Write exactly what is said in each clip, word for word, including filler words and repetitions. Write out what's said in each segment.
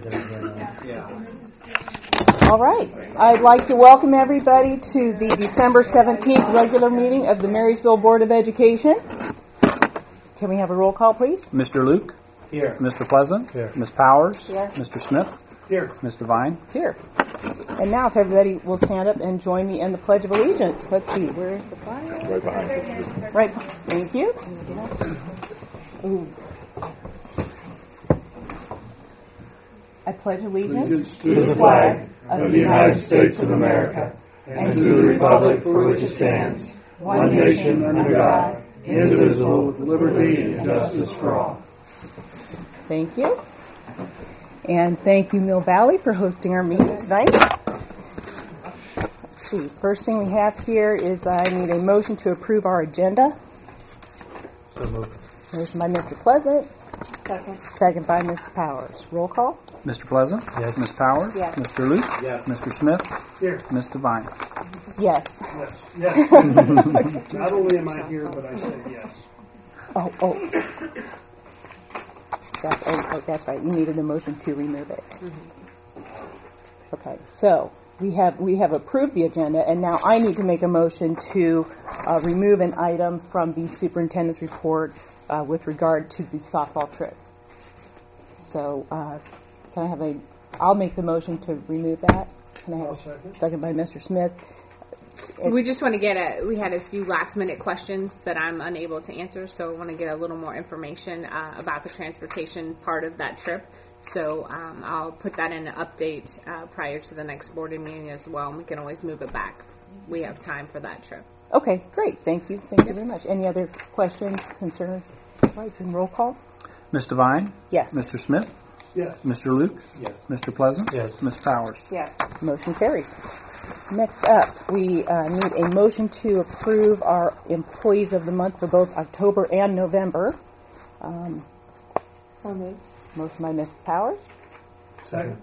All right. I'd like to welcome everybody to the December seventeenth regular meeting of the Marysville Board of Education. Can we have a roll call, please? Mister Luke? Here. Mister Pleasant? Here. Miz Powers? Here. Mister Smith? Here. Mister Vine? Here. And now if everybody will stand up and join me in the Pledge of Allegiance. Let's see. Where is the flag? Right behind you. Right. Thank you. Ooh. I pledge allegiance To the flag of the United States of America and to the republic for which it stands, one nation under God, indivisible, with liberty and justice for all. Thank you. And thank you, Mill Valley, for hosting our meeting tonight. Let's see. First thing we have here is I need a motion to approve our agenda. So moved. Motion by Mister Pleasant. Second. Second by Missus Powers. Roll call. Mister Pleasant? Yes. Miz Powers? Yes. Mister Luke? Yes. Mister Smith? Here. Mister Vine? Yes. Yes. Yes. Not only am I here, but I said yes. Oh, oh. That's, oh, oh, that's right. You needed a motion to remove it. Mm-hmm. Okay, so we have we have approved the agenda, and now I need to make a motion to uh, remove an item from the superintendent's report uh, with regard to the softball trip. So, uh, can I have a? I'll make the motion to remove that. Can I have a second. second by Mister Smith? We just want to get a, we had a few last minute questions that I'm unable to answer, so I want to get a little more information uh, about the transportation part of that trip. So um, I'll put that in an update uh, prior to the next board meeting as well, and we can always move it back. We have time for that trip. Okay, great. Thank you. Thank you very much. Any other questions, concerns? All right, then roll call. Mister Vine? Yes. Mister Smith? Yes. Mister Luke? Yes. Mister Pleasant? Yes. Miz Powers? Yes. Motion carries. Next up, we uh, need a motion to approve our employees of the month for both October and November. Um, So moved. motion by Missus Powers. Second.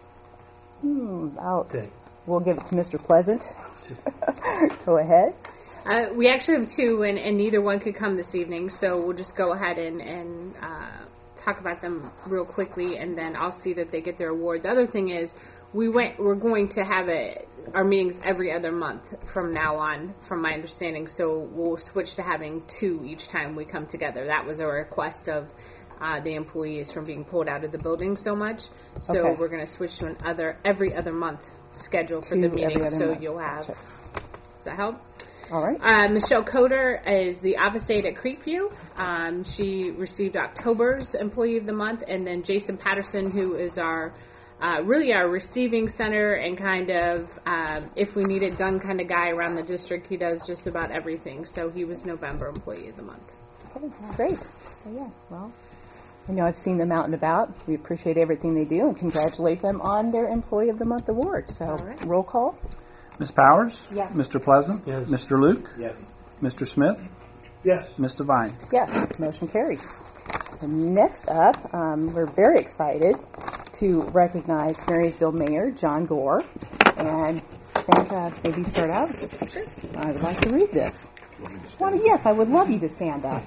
Hmm, I'll, Okay. we'll give it to Mister Pleasant. Go ahead. Uh, we actually have two, and, and neither one could come this evening, so we'll just go ahead and, and uh, talk about them real quickly, and then I'll see that they get their award. The other thing is, we went. We're going to have a, our meetings every other month from now on, from my understanding. So we'll switch to having two each time we come together. That was a request of uh, the employees from being pulled out of the building so much. So Okay. we're going to switch to an other every other month schedule for Two the every meeting. other So month. you'll have. Gotcha. Does that help? All right. Uh, Michelle Coder is the office aide at Creekview. Um, she received October's Employee of the Month, and then Jason Patterson, who is our uh, really our receiving center and kind of uh, if we need it done kind of guy around the district. He does just about everything. So he was November Employee of the Month. Okay, great. So, yeah, well, I know I've seen them out and about. We appreciate everything they do and congratulate them on their Employee of the Month award. So, All right. roll call. Miz Powers? Yes. Mister Pleasant? Yes. Mister Luke? Yes. Mister Smith? Yes. Mister Vine? Yes, motion carries. And next up, um, we're very excited to recognize Marysville Mayor John Gore. And I think uh, maybe start out. Sure. I would like to read this. Well, yes, I would love you to stand up.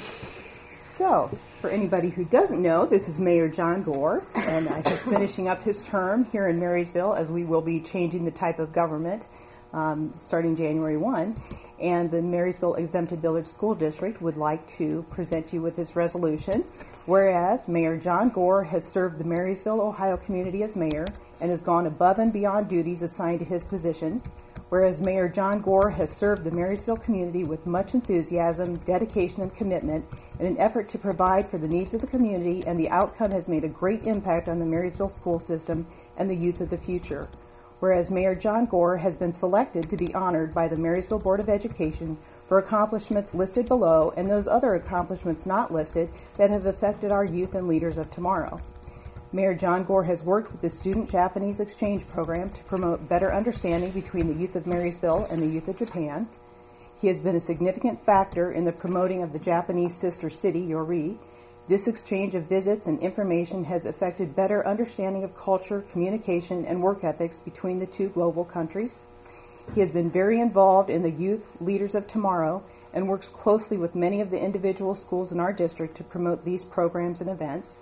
So, for anybody who doesn't know, this is Mayor John Gore, and uh, he's finishing up his term here in Marysville, as we will be changing the type of government um, starting January first. And the Marysville Exempted Village School District would like to present you with this resolution. Whereas Mayor John Gore has served the Marysville, Ohio community as mayor and has gone above and beyond duties assigned to his position. Whereas Mayor John Gore has served the Marysville community with much enthusiasm, dedication, and commitment in an effort to provide for the needs of the community, and the outcome has made a great impact on the Marysville school system and the youth of the future. Whereas Mayor John Gore has been selected to be honored by the Marysville Board of Education for accomplishments listed below and those other accomplishments not listed that have affected our youth and leaders of tomorrow. Mayor John Gore has worked with the Student Japanese Exchange Program to promote better understanding between the youth of Marysville and the youth of Japan. He has been a significant factor in the promoting of the Japanese sister city, Yori. This exchange of visits and information has affected better understanding of culture, communication, and work ethics between the two global countries. He has been very involved in the Youth Leaders of Tomorrow and works closely with many of the individual schools in our district to promote these programs and events.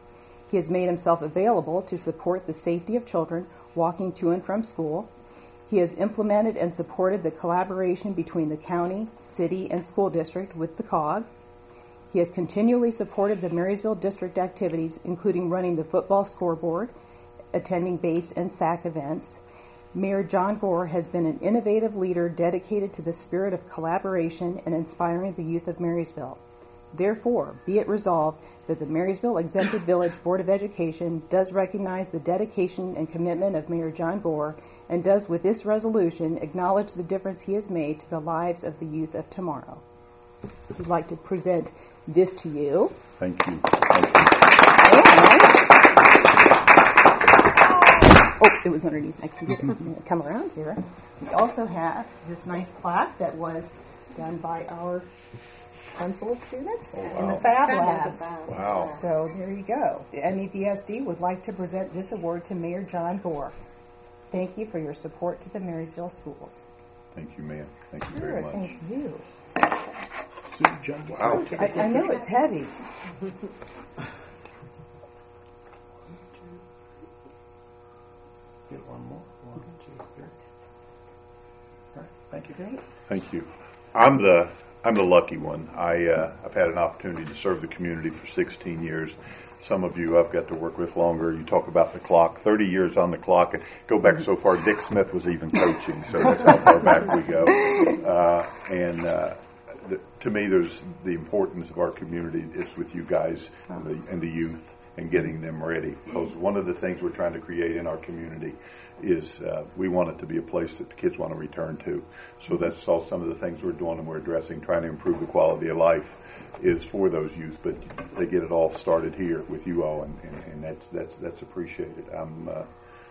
He has made himself available to support the safety of children walking to and from school. He has implemented and supported the collaboration between the county, city, and school district with the C O G. He has continually supported the Marysville district activities, including running the football scoreboard, attending base and S A C events. Mayor John Gore has been an innovative leader dedicated to the spirit of collaboration and inspiring the youth of Marysville. Therefore, be it resolved that the Marysville Exempted Village Board of Education does recognize the dedication and commitment of Mayor John Gore and does with this resolution acknowledge the difference he has made to the lives of the youth of tomorrow. I'd like to present this to you. Thank you. Thank you. And, oh, it was underneath. I can get it. Come around here. We also have this nice plaque that was done by our Unsold students Oh, in wow. the Fab Lab. Wow. So there you go. The M E V S D would like to present this award to Mayor John Gore. Thank you for your support to the Marysville schools. Thank you, ma'am. Thank you Sure, very much. thank you. Wow. I, I know it's heavy. Get one more. One, two, three. All right. Thank you. Great. Thank you. I'm the I'm the lucky one. I uh, I've had an opportunity to serve the community for sixteen years. Some of you I've got to work with longer. You talk about the clock, thirty years on the clock. And go back so far, Dick Smith was even coaching, so that's how far back we go. Uh, and uh, the, to me, there's the importance of our community is with you guys and the, and the youth and getting them ready. Because one of the things we're trying to create in our community is uh, we want it to be a place that the kids want to return to. So that's all some of the things we're doing and we're addressing, trying to improve the quality of life is for those youth, but they get it all started here with you all, and, and, and that's that's that's appreciated. I'm uh,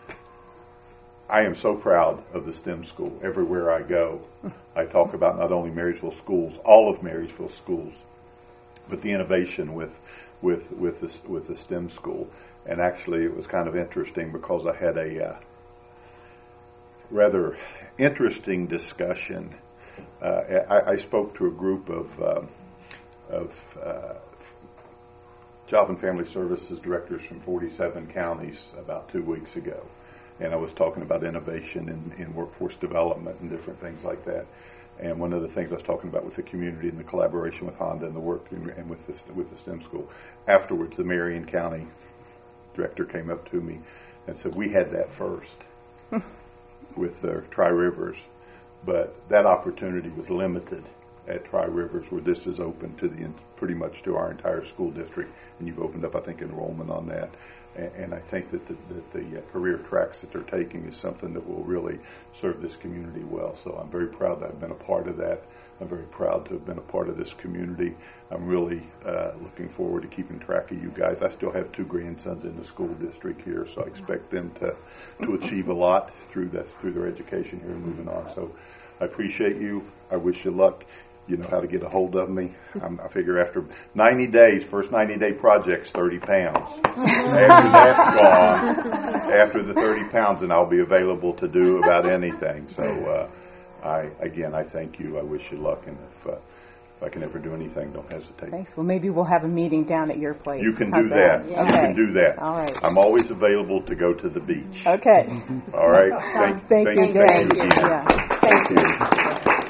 I am so proud of the STEM school. Everywhere I go, I talk about not only Marysville schools, all of Marysville schools, but the innovation with with with the with the STEM school. And actually, it was kind of interesting because I had a uh, rather interesting discussion. Uh, I, I spoke to a group of um, of uh, Job and Family Services directors from forty-seven counties about two weeks ago. And I was talking about innovation in, in workforce development and different things like that. And one of the things I was talking about with the community and the collaboration with Honda and the work and, and with, the, with the STEM school. Afterwards, the Marion County director came up to me and said, we had that first with the Tri-Rivers. But that opportunity was limited at Tri-Rivers, where this is open to the pretty much to our entire school district, and you've opened up, I think, enrollment on that. And, and I think that the, that the uh, career tracks that they're taking is something that will really serve this community well. So I'm very proud that I've been a part of that. I'm very proud to have been a part of this community. I'm really uh, looking forward to keeping track of you guys. I still have two grandsons in the school district here, so I expect them to to achieve a lot through that through their education here and moving on. So I appreciate you. I wish you luck. You know how to get a hold of me. I'm, I figure after ninety days, first ninety day project's thirty pounds. After that's gone, after the thirty pounds, then I'll be available to do about anything. So, uh, I again, I thank you. I wish you luck, and if, uh, if I can ever do anything, don't hesitate. Thanks. Well, maybe we'll have a meeting down at your place. You can How's do that. that? You Okay. can do that. All right. I'm always available to go to the beach. Okay. All right. Thank, Thank you thank, again. thank you again. Yeah. Thank you.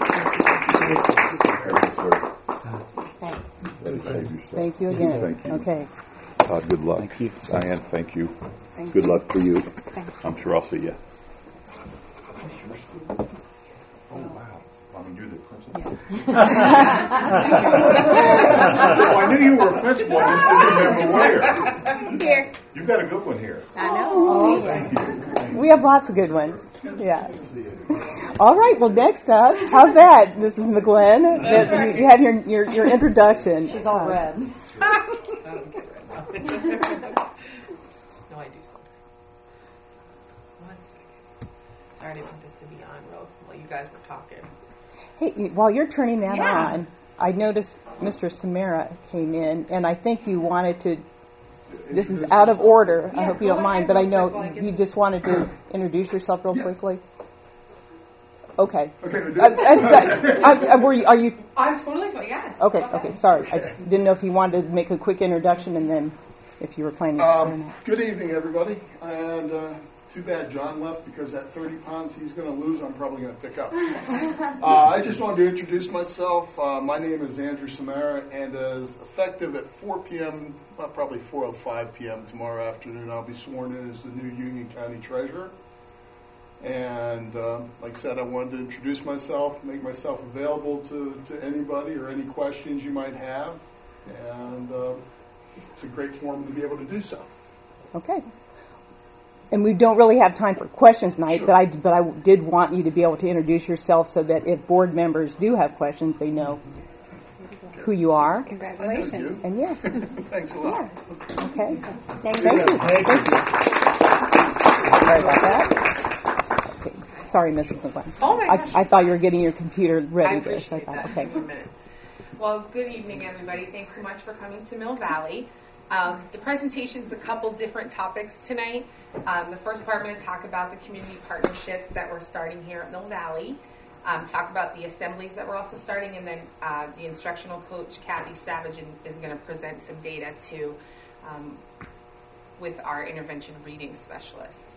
Thank you again. Thank you. Okay. Todd, good luck. Thank you. Diane, thank you. Thank Good you. luck for you. Thanks. I'm sure I'll see you. Oh, wow. I mean, you're the principal. Oh, I knew you were a principal. I just couldn't remember where. Here. You've got a good one here. I know. Thank you. We have lots of good ones. Yeah. All right. Well, next up, how's that, Missus McGlynn? That you had your your, your introduction. She's all Uh, red. I don't get red now. No, I do sometimes. One second. Sorry, I didn't want this to be on real while you guys were talking. Hey, while you're turning that Yeah. on, I noticed Mister Samara came in, and I think you wanted to. This is out of order. I Yeah, hope you go don't mind, ahead but I real know quick while I get you the- just wanted to introduce yourself real Yes. quickly. Okay. Okay, Uh, I'm sorry. I, I, were you, are you? I'm totally fine. Yes. Okay. Okay. Sorry. I just didn't know if you wanted to make a quick introduction and then. if you were planning to stay or Um, not. good evening, everybody. And uh, too bad John left, because that thirty pounds he's going to lose, I'm probably going to pick up. uh, I just wanted to introduce myself. Uh, my name is Andrew Samara, and as effective at four p.m., well, probably four oh five p.m. tomorrow afternoon, I'll be sworn in as the new Union County Treasurer. And uh, like I said, I wanted to introduce myself, make myself available to, to anybody or any questions you might have. And uh, it's a great forum to be able to do so. Okay. And we don't really have time for questions tonight, Sure. but I but I did want you to be able to introduce yourself so that if board members do have questions, they know who you are. Congratulations. And yes, Thanks a lot. okay. Thank Thank you. Thank you. Sorry about that. Okay. Sorry, Missus McGuinn. Oh my gosh. I, I thought you were getting your computer ready I there, so I appreciate thought, that. okay. Give me a minute. Well, good evening, everybody. Thanks so much for coming to Mill Valley. Um, the presentation's a couple different topics tonight. Um, the first part, I'm going to talk about the community partnerships that we're starting here at Mill Valley. Um, talk about the assemblies that we're also starting, and then uh, the instructional coach, Kathy Savage, is going to present some data too um, with our intervention reading specialists.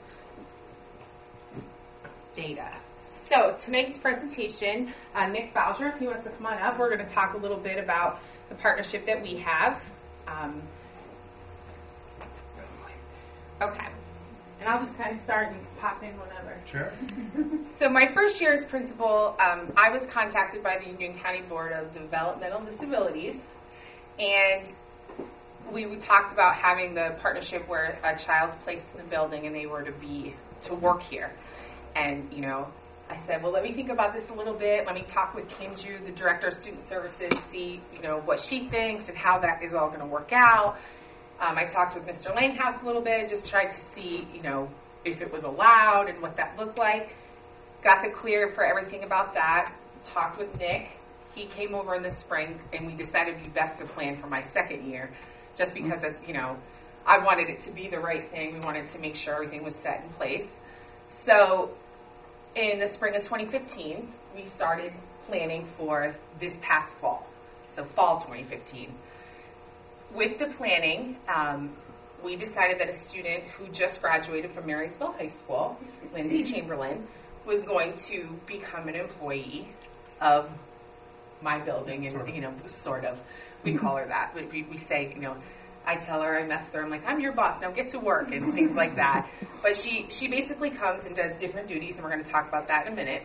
Data. So tonight's presentation, uh, Nick Bowser, if he wants to come on up, we're going to talk a little bit about the partnership that we have. Um, okay. And I'll just kind of start and pop in whenever. Sure. So my first year as principal, um, I was contacted by the Union County Board of Developmental Disabilities, and we, we talked about having the partnership where a child's placed in the building and they were to be to work here. And, you know, I said, well, let me think about this a little bit. Let me talk with Kim Ju, the Director of Student Services, see, you know, what she thinks and how that is all going to work out. Um, I talked with Mister Langhouse a little bit, just tried to see, you know, if it was allowed and what that looked like. Got the clear for everything about that. Talked with Nick. He came over in the spring, and we decided it would be best to plan for my second year, just because, of, you know, I wanted it to be the right thing. We wanted to make sure everything was set in place. So in the spring of twenty fifteen, we started planning for this past fall, so fall twenty fifteen. With the planning, um, we decided that a student who just graduated from Marysville High School, Lindsay Chamberlain, was going to become an employee of my building, and, Sort of. you know, sort of. We call her that. We, we say, you know, I tell her, I mess with her, I'm like, I'm your boss, now get to work, and things like that. But she, she basically comes and does different duties, and we're going to talk about that in a minute.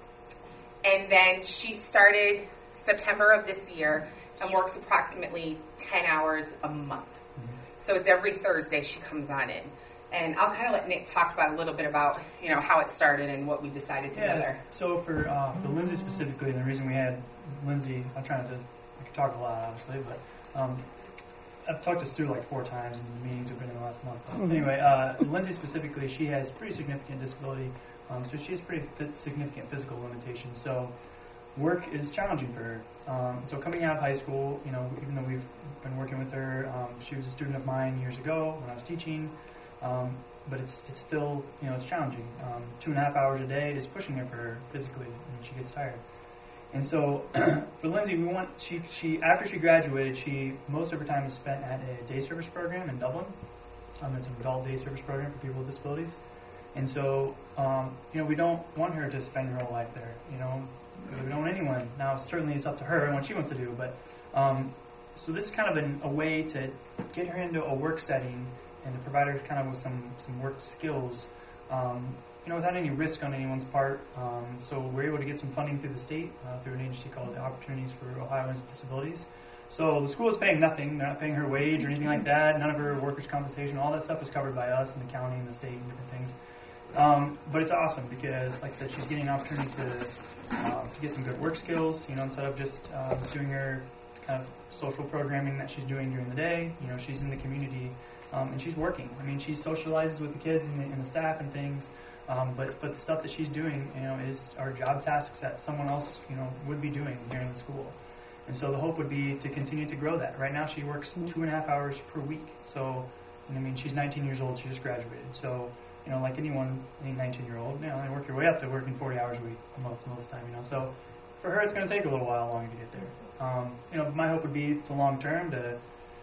And then she started September of this year and works approximately ten hours a month. So it's every Thursday she comes on in. And I'll kind of let Nick talk about a little bit about, you know, how it started and what we decided together. Yeah. So for uh, for Lindsay specifically, and the reason we had Lindsay, I'm trying to I could talk a lot, obviously, but um, I've talked this through like four times in the meetings we've been in the last month. But anyway, uh, Lindsay specifically, she has pretty significant disability, um, so she has pretty fi- significant physical limitations. So work is challenging for her. Um, so coming out of high school, you know, even though we've been working with her, um, she was a student of mine years ago when I was teaching, um, but it's it's still, you know, it's challenging. Um, two and a half hours a day is pushing it for her physically, and she gets tired. And so for Lindsay, we want she she after she graduated, she most of her time is spent at a day service program in Dublin. Um, it's an adult day service program for people with disabilities. And so, um, you know, we don't want her to spend her whole life there. You know, we don't want anyone. Now, certainly it's up to her and what she wants to do. But um, so this is kind of an, a way to get her into a work setting and to provide her kind of with some some work skills. Um, you know, without any risk on anyone's part. Um, so we're able to get some funding through the state, uh, through an agency called the Opportunities for Ohioans with Disabilities. So the school is paying nothing. They're not paying her wage or anything like that. None of her workers' compensation. All that stuff is covered by us and the county and the state and different things. Um, but it's awesome because, like I said, she's getting an opportunity to, uh, to get some good work skills, you know, instead of just um, doing her kind of social programming that she's doing during the day. You know, she's in the community um, and she's working. I mean, she socializes with the kids and the, and the staff and things. Um, but but the stuff that she's doing, you know, is our job tasks that someone else, you know, would be doing during the school. And so the hope would be to continue to grow that. Right now she works two and a half hours per week. So, and I mean, she's nineteen years old. She just graduated. So, you know, like anyone, any nineteen-year-old, you know, they work your way up to working forty hours a week, a month most of the time, you know. So for her, it's going to take a little while longer to get there. Um, you know, my hope would be the long term to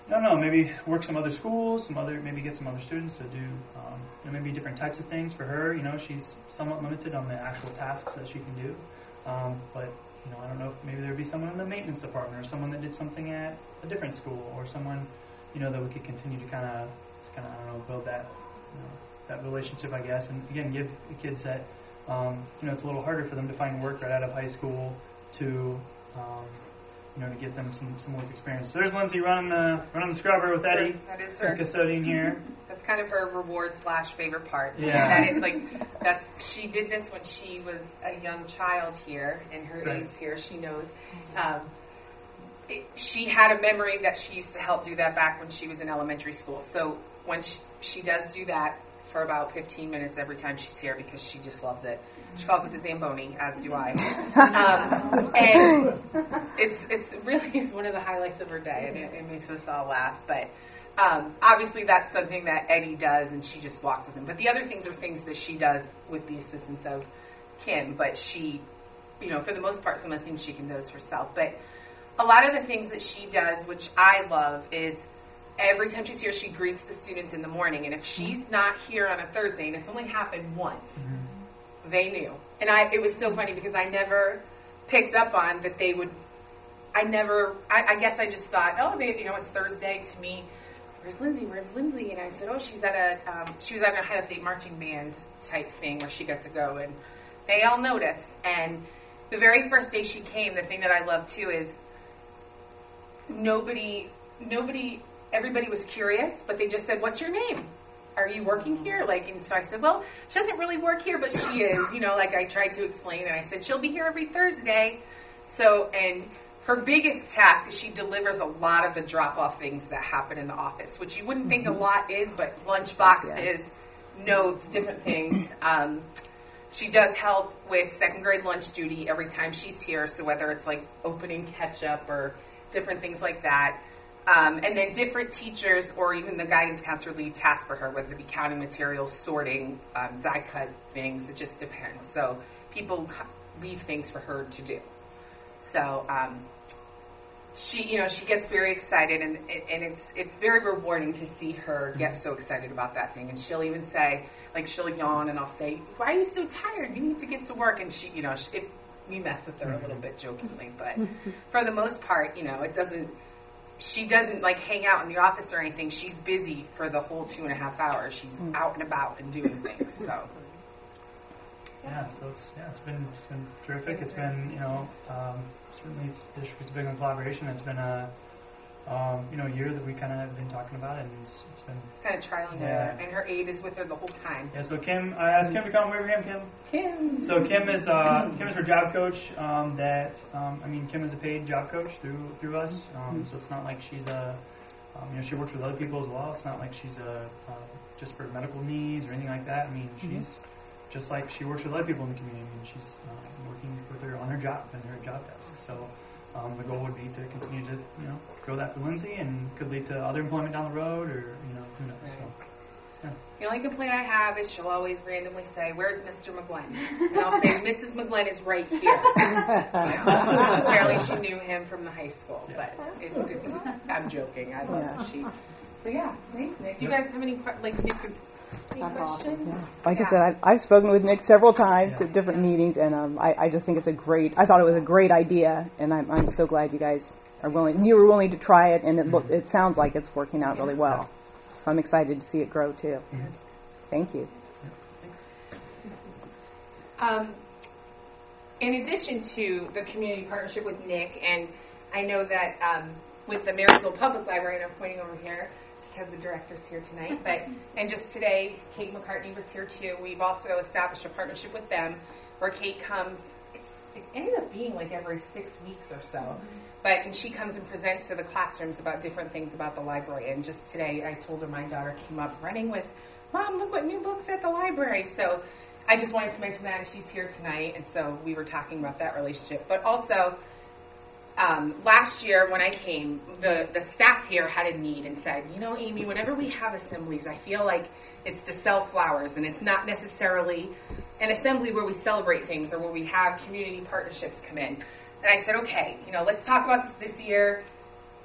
no, no, maybe work some other schools, some other, maybe get some other students to do, um, you know, maybe different types of things for her. You know, she's somewhat limited on the actual tasks that she can do. Um, but, you know, I don't know if maybe there would be someone in the maintenance department or someone that did something at a different school or someone, you know, that we could continue to kind of, kind of, I don't know, build that, you know, that relationship, I guess. And again, give the kids that, um, you know, it's a little harder for them to find work right out of high school to, um, you know, to get them some, some work experience. So there's Lindsay running the running the scrubber with Eddie, That is her her. custodian here. That's kind of her reward slash favorite part. Yeah. That it, like that's she did this when she was a young child here, and her Right. aides here. She knows. Um, it, she had a memory that she used to help do that back when she was in elementary school. So when she, she does do that for about fifteen minutes every time she's here because she just loves it. She calls it the Zamboni, as do I. Um, and it's it's really is one of the highlights of her day, and it, it makes us all laugh. But um, obviously, that's something that Eddie does, and she just walks with him. But the other things are things that she does with the assistance of Kim. But she, you know, for the most part, some of the things she can does herself. But a lot of the things that she does, which I love, is every time she's here, she greets the students in the morning. And if she's not here on a Thursday, and it's only happened once. Mm-hmm. They knew. And I, it was so funny because I never picked up on that they would, I never, I, I guess I just thought, oh, they, you know, it's Thursday to me. Where's Lindsay? Where's Lindsay? And I said, oh, she's at a, um, she was at an Ohio State marching band type thing where she got to go. And they all noticed. And the very first day she came, the thing that I love too is nobody, nobody, everybody was curious, but they just said, what's your name? Are you working here? Like, and so I said, well, she doesn't really work here, but she is, you know, like I tried to explain, and I said, she'll be here every Thursday. So, and her biggest task is she delivers a lot of the drop-off things that happen in the office, which you wouldn't think a lot is, but lunch boxes, notes, different things. Um, she does help with second grade lunch duty every time she's here, so whether it's like opening ketchup or different things like that. Um, and then different teachers or even the guidance counselor lead tasks for her, whether it be counting materials, sorting, um, die cut things. It just depends. So people leave things for her to do. So um, she, you know, she gets very excited, and and it's it's very rewarding to see her get so excited about that thing. And she'll even say, like, she'll yawn, and I'll say, "Why are you so tired? You need to get to work." And she, you know, she, it, we mess with her a little bit jokingly, but for the most part, you know, it doesn't. She doesn't like hang out in the office or anything. She's busy for the whole two and a half hours. She's out and about and doing things. So yeah, so it's yeah, it's been it's been terrific. It's been you know um, certainly it's, district is big on collaboration. It's been a um, you know year that we kind of have been talking about, and it's, it's been it's kind of trialing yeah. her, and her aide is with her the whole time. Yeah. So Kim, I asked Kim to come over here. Kim. Kim. So Kim is uh, Kim is her job coach. Um, that um, I mean, Kim is a paid job coach through through us. Um, so it's not like she's a um, you know she works with other people as well. It's not like she's a uh, just for medical needs or anything like that. I mean, she's mm-hmm. just like she works with other people in the community, and she's uh, working with her on her job and her job tasks. So um, the goal would be to continue to you know grow that for Lindsay, and could lead to other employment down the road, or you know who knows. Right. So. Yeah. The only complaint I have is she'll always randomly say, "Where's Mister McGlenn?" And I'll say, "Missus McGlenn is right here." You know, apparently, she knew him from the high school, Yeah. but it's, it's. I'm joking. I love Yeah. she. So yeah, thanks, Nick. Do you guys have any que- like Nick is any That's questions? awesome. Yeah. Like Yeah. I said, I've, I've spoken with Nick several times Yeah. at different meetings, and um, I, I just think it's a great. I thought it was a great idea, and I'm, I'm so glad you guys are willing. You were willing to try it, and it look, it sounds like it's working out really well. So I'm excited to see it grow too. Mm-hmm. Thank you. Yeah. Thanks. Um, in addition to the community partnership with Nick, and I know that um, with the Marysville Public Library, and I'm pointing over here because the director's here tonight, but and just today, Kate McCartney was here too. We've also established a partnership with them where Kate comes, it's, it ended up being like every six weeks or so, but and she comes and presents to the classrooms about different things about the library. And just today, I told her my daughter came up running with, "Mom, look what new books at the library." So I just wanted to mention that, and she's here tonight, and so we were talking about that relationship. But also, um, last year when I came, the, the staff here had a need and said, you know, Amy, whenever we have assemblies, I feel like it's to sell flowers, and it's not necessarily an assembly where we celebrate things or where we have community partnerships come in. And I said, okay, you know, let's talk about this this year.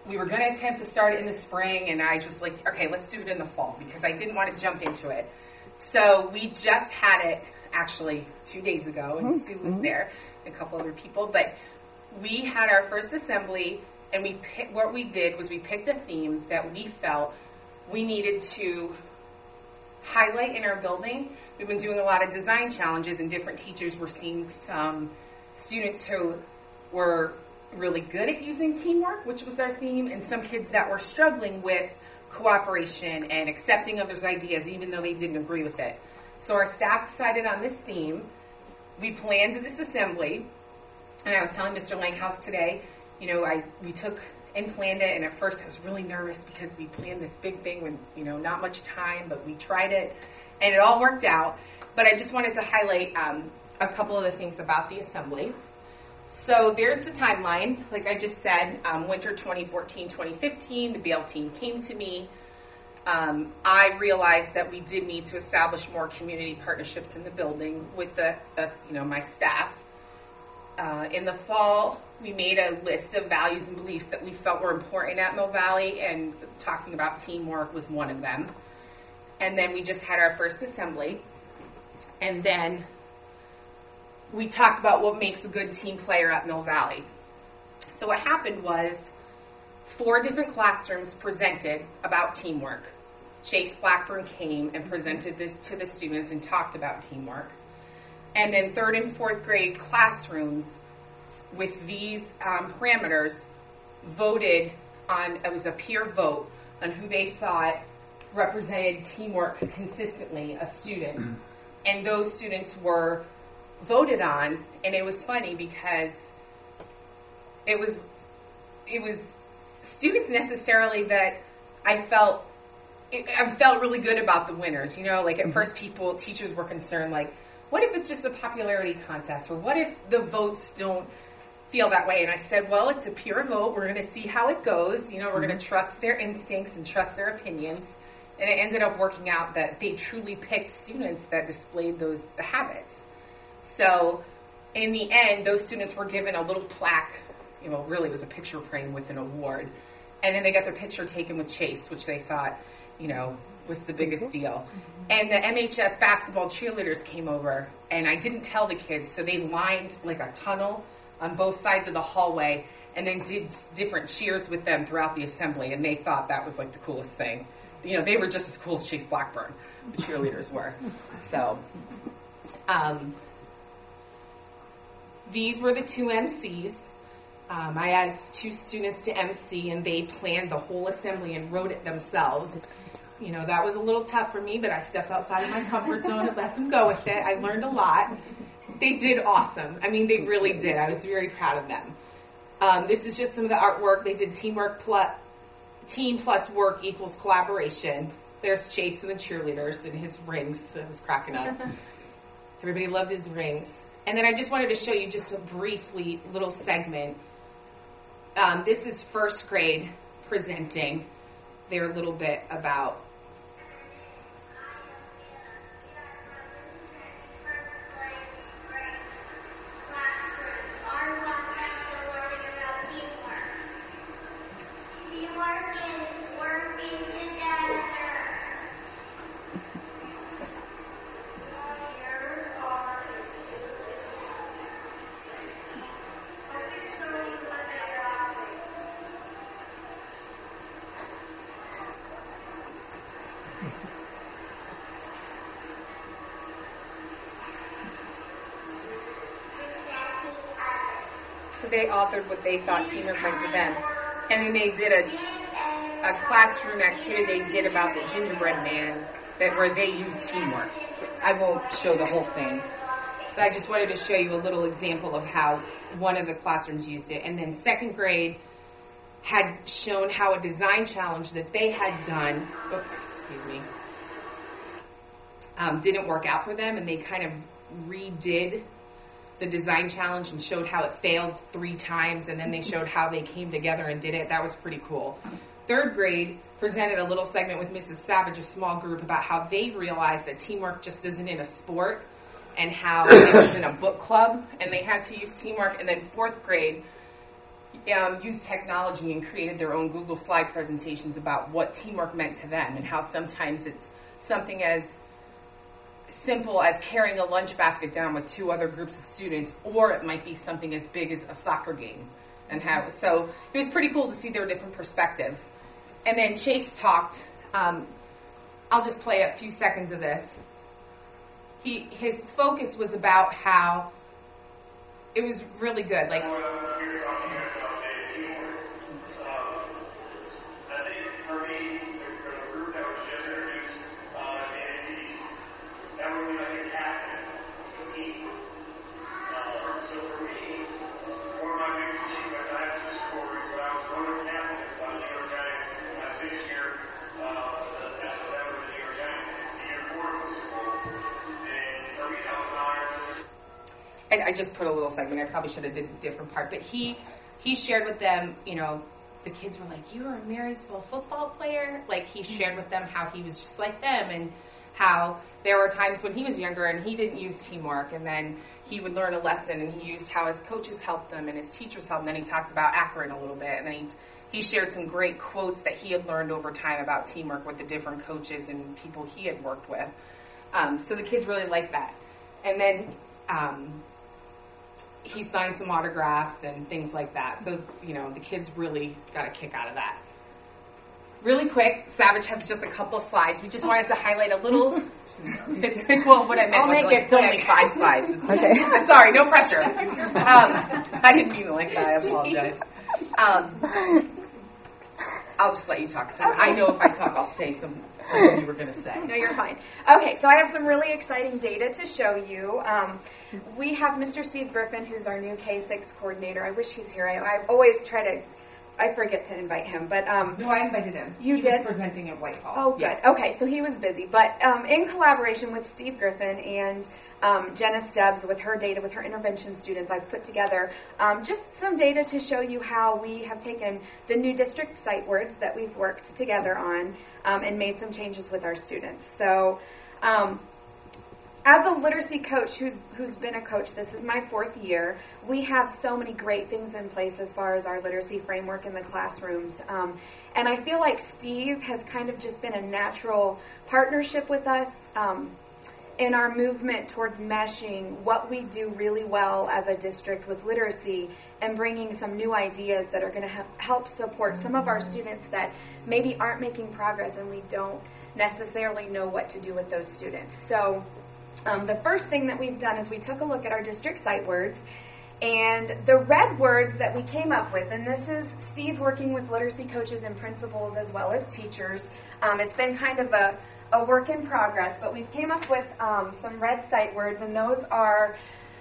we were going to attempt to start it in the spring, and I was like, okay, let's do it in the fall because I didn't want to jump into it. So we just had it actually two days ago, and mm-hmm. Sue was there, and a couple other people. But we had our first assembly, and we pick, what we did was we picked a theme that we felt we needed to highlight in our building. We've been doing a lot of design challenges, and different teachers were seeing some students who were really good at using teamwork, which was our theme, and some kids that were struggling with cooperation and accepting others' ideas even though they didn't agree with it. So our staff decided on this theme. We planned this assembly, and I was telling Mister Langhouse today, you know, I we took and planned it, and at first I was really nervous because we planned this big thing with, you know, not much time, but we tried it, and it all worked out. But I just wanted to highlight um, a couple of the things about the assembly. So there's the timeline. Like I just said, um, winter twenty fourteen twenty fifteen, the B L team came to me. Um, I realized that we did need to establish more community partnerships in the building with the, us, you know, my staff. Uh, in the fall, we made a list of values and beliefs that we felt were important at Mill Valley, and talking about teamwork was one of them. And then we just had our first assembly, and then we talked about what makes a good team player at Mill Valley. So what happened was four different classrooms presented about teamwork. Chase Blackburn came and presented this to the students and talked about teamwork. And then third and fourth grade classrooms with these um, parameters voted on, it was a peer vote, on who they thought represented teamwork consistently, a student. Mm. And those students were voted on, and it was funny because it was it was students necessarily that I felt it, I felt really good about the winners. You know, like at first people, teachers were concerned, like, what if it's just a popularity contest, or what if the votes don't feel that way? And I said, well, it's a peer vote. We're going to see how it goes. You know, we're mm-hmm. going to trust their instincts and trust their opinions. And it ended up working out that they truly picked students that displayed those habits. So in the end, those students were given a little plaque, you know, really it was a picture frame with an award. And then they got their picture taken with Chase, which they thought, you know, was the biggest deal. And the M H S basketball cheerleaders came over, and I didn't tell the kids, so they lined like a tunnel on both sides of the hallway and then did different cheers with them throughout the assembly, and they thought that was like the coolest thing. You know, they were just as cool as Chase Blackburn, the cheerleaders were. So, um, these were the two M Cs. Um, I asked two students to M C, and they planned the whole assembly and wrote it themselves. You know, that was a little tough for me, but I stepped outside of my comfort zone and let them go with it. I learned a lot. They did awesome. I mean, they really did. I was very proud of them. Um, this is just some of the artwork. They did teamwork plus, team plus work equals collaboration. There's Chase and the cheerleaders and his rings. I was cracking up. Everybody loved his rings. And then I just wanted to show you just a briefly little segment. Um, this is first grade presenting their little bit about So they authored what they thought teamwork meant to them. And then they did a a classroom activity they did about the gingerbread man that where they used teamwork. I won't show the whole thing, but I just wanted to show you a little example of how one of the classrooms used it. And then second grade had shown how a design challenge that they had done, oops, excuse me, um, didn't work out for them, and they kind of redid the design challenge and showed how it failed three times, and then they showed how they came together and did it. That was pretty cool. Third grade presented a little segment with Missus Savage, a small group, about how they realized that teamwork just isn't in a sport, and how it was in a book club, and they had to use teamwork. And then fourth grade um, used technology and created their own Google slide presentations about what teamwork meant to them and how sometimes it's something as simple as carrying a lunch basket down with two other groups of students, or it might be something as big as a soccer game. And how so it was pretty cool to see their different perspectives. And then Chase talked. Um, I'll just play a few seconds of this. He his focus was about how it was really good. Like. I just put a little segment. I probably should have did a different part. But he he shared with them, you know, the kids were like, you were a Marysville football player? Like, he shared with them how he was just like them and how there were times when he was younger and he didn't use teamwork. And then he would learn a lesson and he used how his coaches helped them and his teachers helped them. And then he talked about Akron a little bit. And then he, he shared some great quotes that he had learned over time about teamwork with the different coaches and people he had worked with. Um, so the kids really liked that. And then... Um, he signed some autographs and things like that. So, you know, the kids really got a kick out of that. Really quick, Savage has just a couple slides. We just wanted to highlight a little. It's, well, what I meant I'll was make like, it it's only quick. five slides. It's, Okay. Sorry, no pressure. Um, I didn't mean it like that. I apologize. Um, I'll just let you talk. So I know if I talk, I'll say some something you were going to say. No, you're fine. Okay, so I have some really exciting data to show you. Um, we have Mister Steve Griffin, who's our new K six coordinator. I wish he's here. I, I always try to, I forget to invite him, but um, No, I invited him. You he did? was presenting at Whitehall. Oh, good. Yeah. Okay, so he was busy. But um, in collaboration with Steve Griffin and um, Jenna Stubbs with her data, with her intervention students, I've put together um, just some data to show you how we have taken the new district sight words that we've worked together on um, and made some changes with our students. So um, as a literacy coach who's who's been a coach, this is my fourth year, we have so many great things in place as far as our literacy framework in the classrooms. Um, and I feel like Steve has kind of just been a natural partnership with us um, in our movement towards meshing what we do really well as a district with literacy and bringing some new ideas that are going to help support some of our students that maybe aren't making progress and we don't necessarily know what to do with those students. So Um, the first thing that we've done is we took a look at our district sight words, and the red words that we came up with, and this is Steve working with literacy coaches and principals as well as teachers. Um, it's been kind of a, a work in progress, but we've came up with um, some red sight words, and those are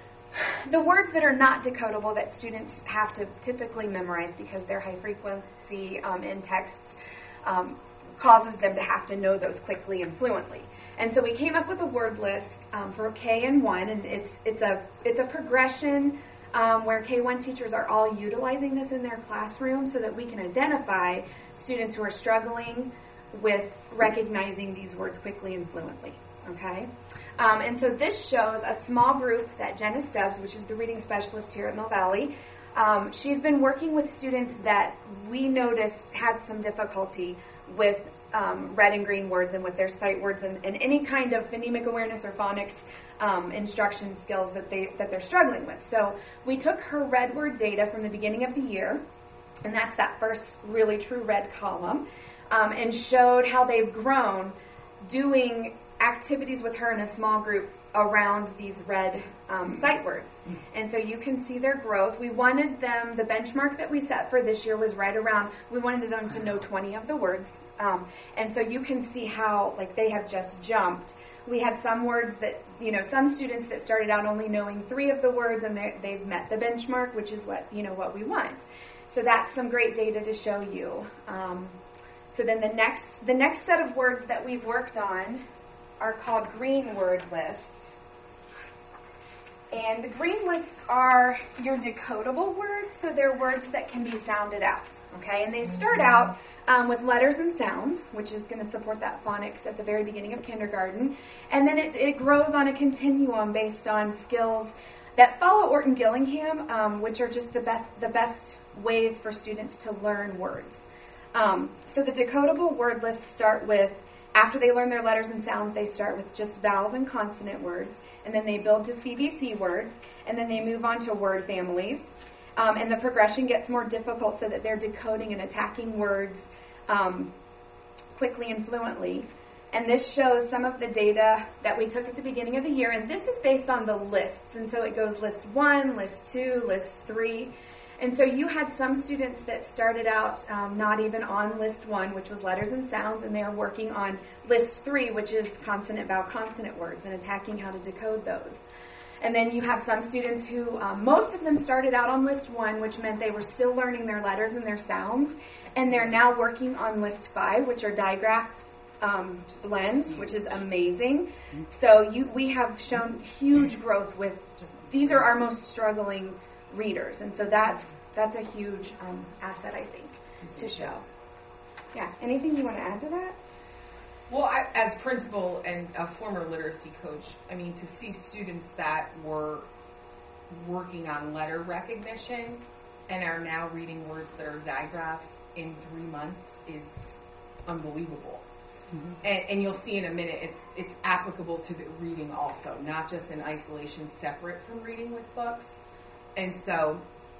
the words that are not decodable that students have to typically memorize because their high frequency um, in texts um, causes them to have to know those quickly and fluently. And so we came up with a word list um, for K and one, and it's it's a it's a progression um, where K one teachers are all utilizing this in their classroom so that we can identify students who are struggling with recognizing these words quickly and fluently. Okay, um, and so this shows a small group that Jenna Stubbs, which is the reading specialist here at Mill Valley, um, she's been working with students that we noticed had some difficulty with Um, red and green words and with their sight words and, and any kind of phonemic awareness or phonics um, instruction skills that, they, that they're struggling with. So we took her red word data from the beginning of the year, and that's that first really true red column, um, and showed how they've grown doing activities with her in a small group around these red um, sight words. And so you can see their growth. We wanted them, the benchmark that we set for this year was right around, we wanted them to know twenty of the words. Um, and so you can see how, like, they have just jumped. We had some words that, you know, some students that started out only knowing three of the words, and they've met the benchmark, which is what, you know, what we want. So that's some great data to show you. Um, so then the next, the next set of words that we've worked on are called green word lists. And the green lists are your decodable words, so they're words that can be sounded out, okay? And they start out um, with letters and sounds, which is going to support that phonics at the very beginning of kindergarten. And then it, it grows on a continuum based on skills that follow Orton Gillingham, um, which are just the best the best ways for students to learn words. Um, so the decodable word lists start with, after they learn their letters and sounds, they start with just vowels and consonant words, and then they build to C V C words, and then they move on to word families. Um, and the progression gets more difficult so that they're decoding and attacking words um, quickly and fluently. And this shows some of the data that we took at the beginning of the year, and this is based on the lists. And so it goes list one, list two, list three. And so you had some students that started out um, not even on list one, which was letters and sounds, and they're working on list three, which is consonant, vowel, consonant words, and attacking how to decode those. And then you have some students who, um, most of them started out on list one, which meant they were still learning their letters and their sounds, and they're now working on list five, which are digraph um, blends, which is amazing. So you, we have shown huge growth with, these are our most struggling readers, and so that's that's a huge um, asset, I think, to show. Yeah, anything you want to add to that? Well, I, as principal and a former literacy coach, I mean, to see students that were working on letter recognition and are now reading words that are digraphs in three months is unbelievable. Mm-hmm. And, and you'll see in a minute, it's it's applicable to the reading also, not just in isolation, separate from reading with books. And so,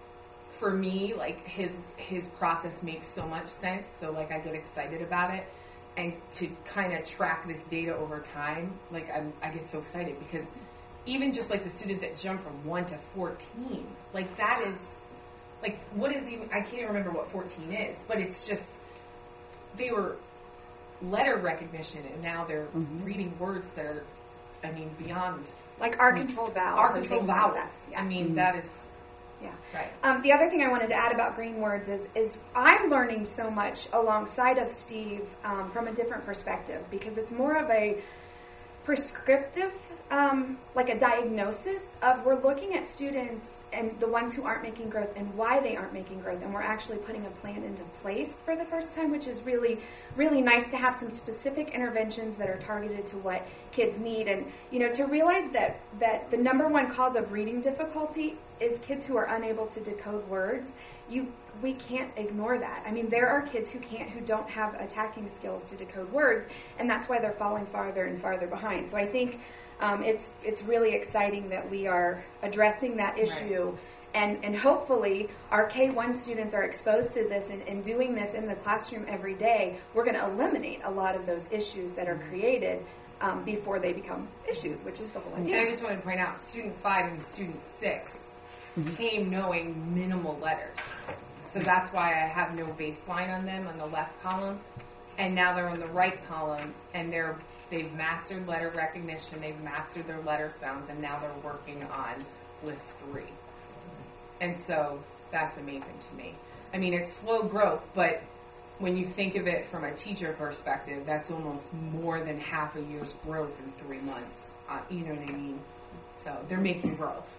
for me, like, his his process makes so much sense, so, like, I get excited about it. And to kind of track this data over time, like, I'm, I get so excited because even just, like, the student that jumped from one to fourteen, like, that is, like, what is even, I can't even remember what fourteen is, but it's just, they were letter recognition, and now they're mm-hmm. reading words that are, I mean, beyond. Like our controlled vowels. Our controlled vowels. Like yeah. I mean, mm-hmm. that is. Yeah. Right. Um, the other thing I wanted to add about green words is, is I'm learning so much alongside of Steve um, from a different perspective, because it's more of a prescriptive, um, like a diagnosis of, we're looking at students and the ones who aren't making growth and why they aren't making growth, and we're actually putting a plan into place for the first time, which is really, really nice to have some specific interventions that are targeted to what kids need. And, you know, to realize that, that the number one cause of reading difficulty is kids who are unable to decode words. You, we can't ignore that. I mean, there are kids who can't, who don't have attacking skills to decode words, and that's why they're falling farther and farther behind. So I think um, it's it's really exciting that we are addressing that issue, right. and, and hopefully our K one students are exposed to this and, and doing this in the classroom every day. We're going to eliminate a lot of those issues that are created um, before they become issues, which is the whole idea. And I just want to point out, student five and student six mm-hmm. came knowing minimal letters. So that's why I have no baseline on them on the left column. And now they're on the right column, and they're, they've mastered letter recognition, they've mastered their letter sounds, and now they're working on list three. And so that's amazing to me. I mean, it's slow growth, but when you think of it from a teacher perspective, that's almost more than half a year's growth in three months. Uh, you know what I mean? So they're making growth.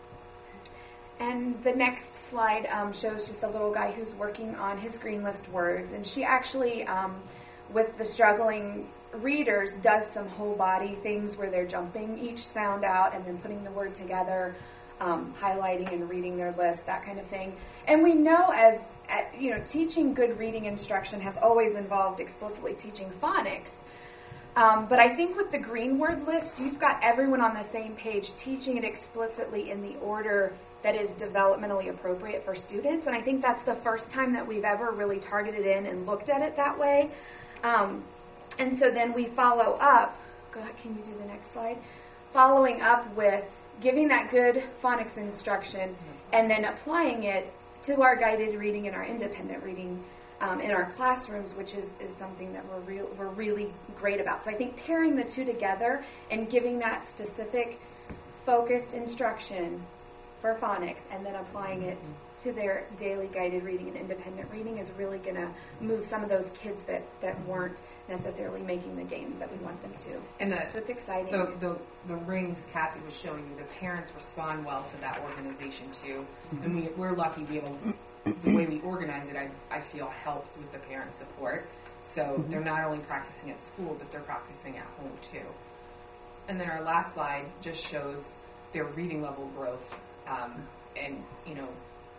And the next slide um, shows just a little guy who's working on his green list words. And she actually, um, with the struggling readers, does some whole body things where they're jumping each sound out and then putting the word together, um, highlighting and reading their list, that kind of thing. And we know as, at, you know, teaching good reading instruction has always involved explicitly teaching phonics. Um, but I think with the green word list, you've got everyone on the same page teaching it explicitly in the order that is developmentally appropriate for students. And I think that's the first time that we've ever really targeted in and looked at it that way. Um, and so then we follow up. Go ahead, can you do the next slide? Following up with giving that good phonics instruction and then applying it to our guided reading and our independent reading um, in our classrooms, which is, is something that we're, real, we're really great about. So I think pairing the two together and giving that specific focused instruction for phonics and then applying it to their daily guided reading and independent reading is really going to move some of those kids that, that weren't necessarily making the gains that we want them to. And the, so it's exciting. The, the, the rings Kathy was showing you, the parents respond well to that organization too. Mm-hmm. And we, we're lucky to be able, the way we organize it, I, I feel helps with the parent support. So mm-hmm. they're not only practicing at school, but they're practicing at home too. And then our last slide just shows their reading level growth. Um, and, you know,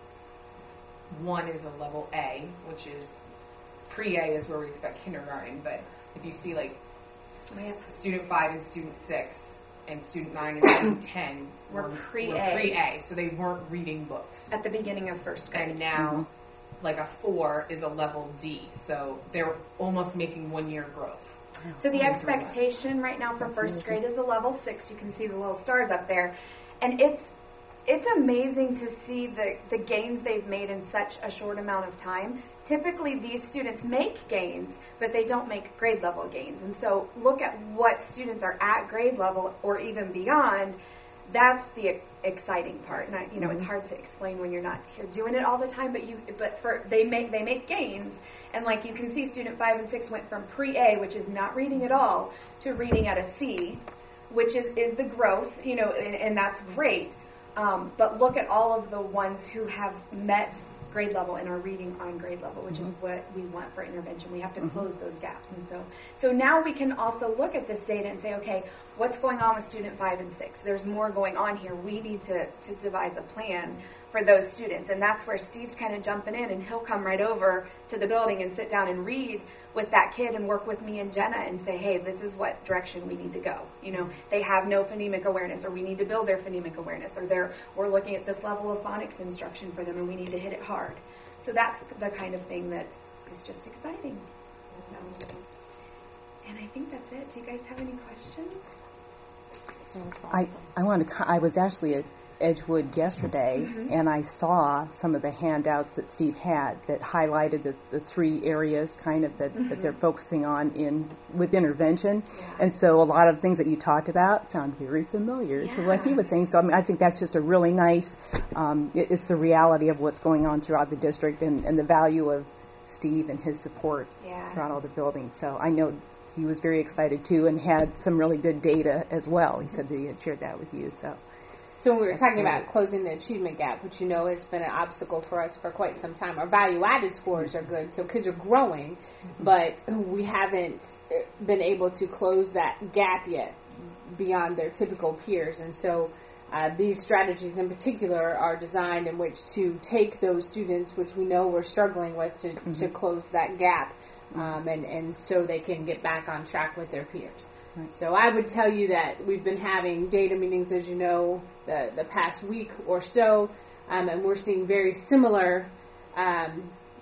one is a level A, which is pre-A is where we expect kindergarten, but if you see like s- student five and student six and student nine and student ten Were were pre-A. were pre-A, so they weren't reading books. At the beginning of first grade. And now, like a four is a level D, so they're almost making one year growth. So the expectation right now for first grade is a level six. You can see the little stars up there. And it's it's amazing to see the, the gains they've made in such a short amount of time. Typically, these students make gains, but they don't make grade level gains. And so look at what students are at grade level or even beyond. That's the exciting part. And I, you know, mm-hmm. it's hard to explain when you're not here doing it all the time. But you, but for they make they make gains, and like you can see, student five and six went from pre-A, which is not reading at all, to reading at a C, which is is the growth. You know, and, and that's great. Um, but look at all of the ones who have met grade level and are reading on grade level, which mm-hmm. is what we want for intervention. We have to mm-hmm. close those gaps. And so so now we can also look at this data and say, okay, what's going on with student five and six? There's more going on here. We need to, to devise a plan for those students. And that's where Steve's kind of jumping in, and he'll come right over to the building and sit down and read with that kid and work with me and Jenna and say, hey, this is what direction we need to go. You know, they have no phonemic awareness, or we need to build their phonemic awareness, or they're, we're looking at this level of phonics instruction for them and we need to hit it hard. So that's the kind of thing that is just exciting. So, and I think that's it. Do you guys have any questions? I, I want to. I was actually at Edgewood yesterday, mm-hmm. and I saw some of the handouts that Steve had that highlighted the, the three areas kind of that, mm-hmm. that they're focusing on in with intervention. Yeah. And so a lot of things that you talked about sound very familiar yeah. to what he was saying. So I mean, I think that's just a really nice. Um, it, it's the reality of what's going on throughout the district, and, and the value of Steve and his support yeah. throughout all the buildings. So I know he was very excited too, and had some really good data as well. He said that he had shared that with you. So. So when we were That's talking great. about closing the achievement gap, which you know has been an obstacle for us for quite some time. Our value-added scores are good, so kids are growing, mm-hmm. but we haven't been able to close that gap yet beyond their typical peers. And so uh, these strategies in particular are designed in which to take those students, which we know we're struggling with, to, mm-hmm. to close that gap, um, and, and so they can get back on track with their peers. Right. So I would tell you that we've been having data meetings, as you know, the, the past week or so, um, and we're seeing very similar um,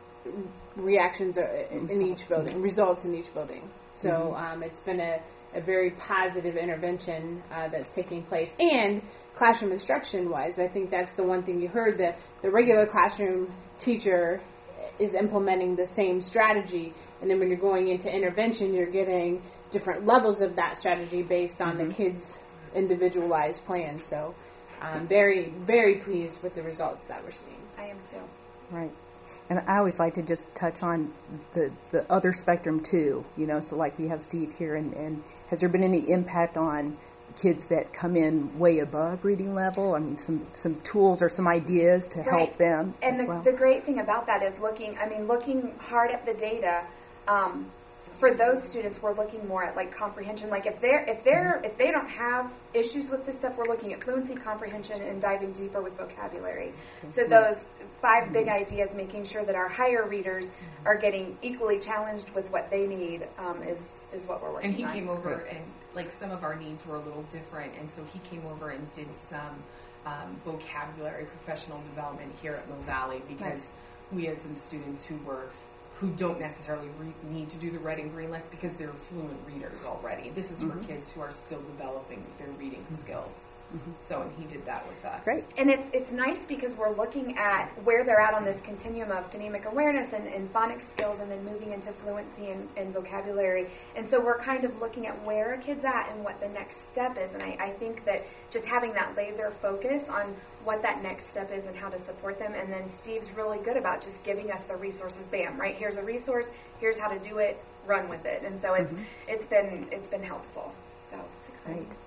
reactions in, in each building, results in each building. So mm-hmm. um, it's been a, a very positive intervention uh, that's taking place. And classroom instruction-wise, I think that's the one thing you heard, that the regular classroom teacher is implementing the same strategy, and then when you're going into intervention, you're getting different levels of that strategy based on mm-hmm. the kids' individualized plan. So I'm very, very pleased with the results that we're seeing. I am too. Right. And I always like to just touch on the, the other spectrum too, you know, so like we have Steve here, and, and has there been any impact on kids that come in way above reading level? I mean, some, some tools or some ideas to right. help them and as the, well? the great thing about that is looking, I mean, looking hard at the data. Um, for those students, we're looking more at like comprehension. Like if they're if they're if they don't have issues with this stuff, we're looking at fluency, comprehension, and diving deeper with vocabulary. So those five big ideas, making sure that our higher readers are getting equally challenged with what they need, um, is is what we're working on. And he on. came over, and like some of our needs were a little different, and so he came over and did some um, vocabulary professional development here at Mill Valley, because nice. we had some students who were. who don't necessarily re- need to do the red and green list because they're fluent readers already. This is mm-hmm. for kids who are still developing their reading mm-hmm. skills. Mm-hmm. So and he did that with us. Great. And it's it's nice because we're looking at where they're at on this continuum of phonemic awareness and, and phonics skills, and then moving into fluency and, and vocabulary. And so we're kind of looking at where a kid's at and what the next step is. And I, I think that just having that laser focus on what that next step is and how to support them. And then Steve's really good about just giving us the resources. Bam, right? Here's a resource. Here's how to do it. Run with it. And so it's mm-hmm. it's been it's been helpful. So it's exciting. Great.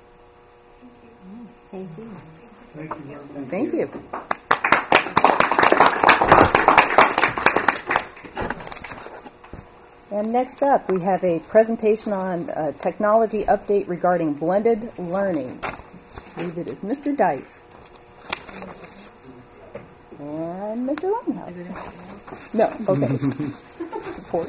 Thank you. Thank you. Thank you. Thank you. And next up, we have a presentation on uh, technology update regarding blended learning. believe it is Mister Dice. And Mister Longhouse. No, okay. Support.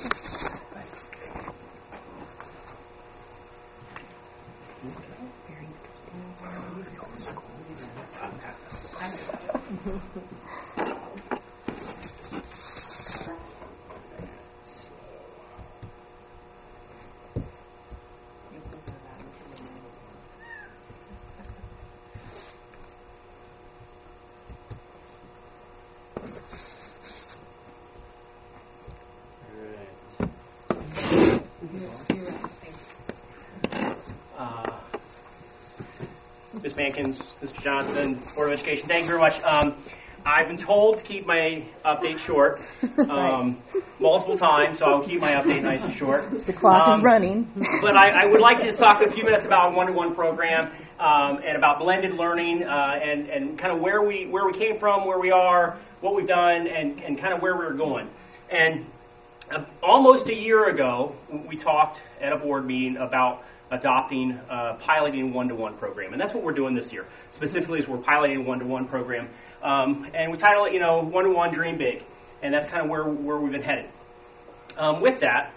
Miz Mankins, Mister Johnson, Board of Education, thank you very much. Um, I've been told to keep my update short um, multiple times, so I'll keep my update nice and short. The clock um, is running. But I, I would like to just talk a few minutes about a one-to-one program um, and about blended learning uh, and, and kind of where we where we came from, where we are, what we've done, and, and kind of where we're going. And uh, almost a year ago, we talked at a board meeting about adopting, uh, piloting a one-to-one program. And that's what we're doing this year. Specifically, is we're piloting a one-to-one program. Um, and we title it, you know, One-to-One Dream Big. And that's kind of where, where we've been headed. Um, with that,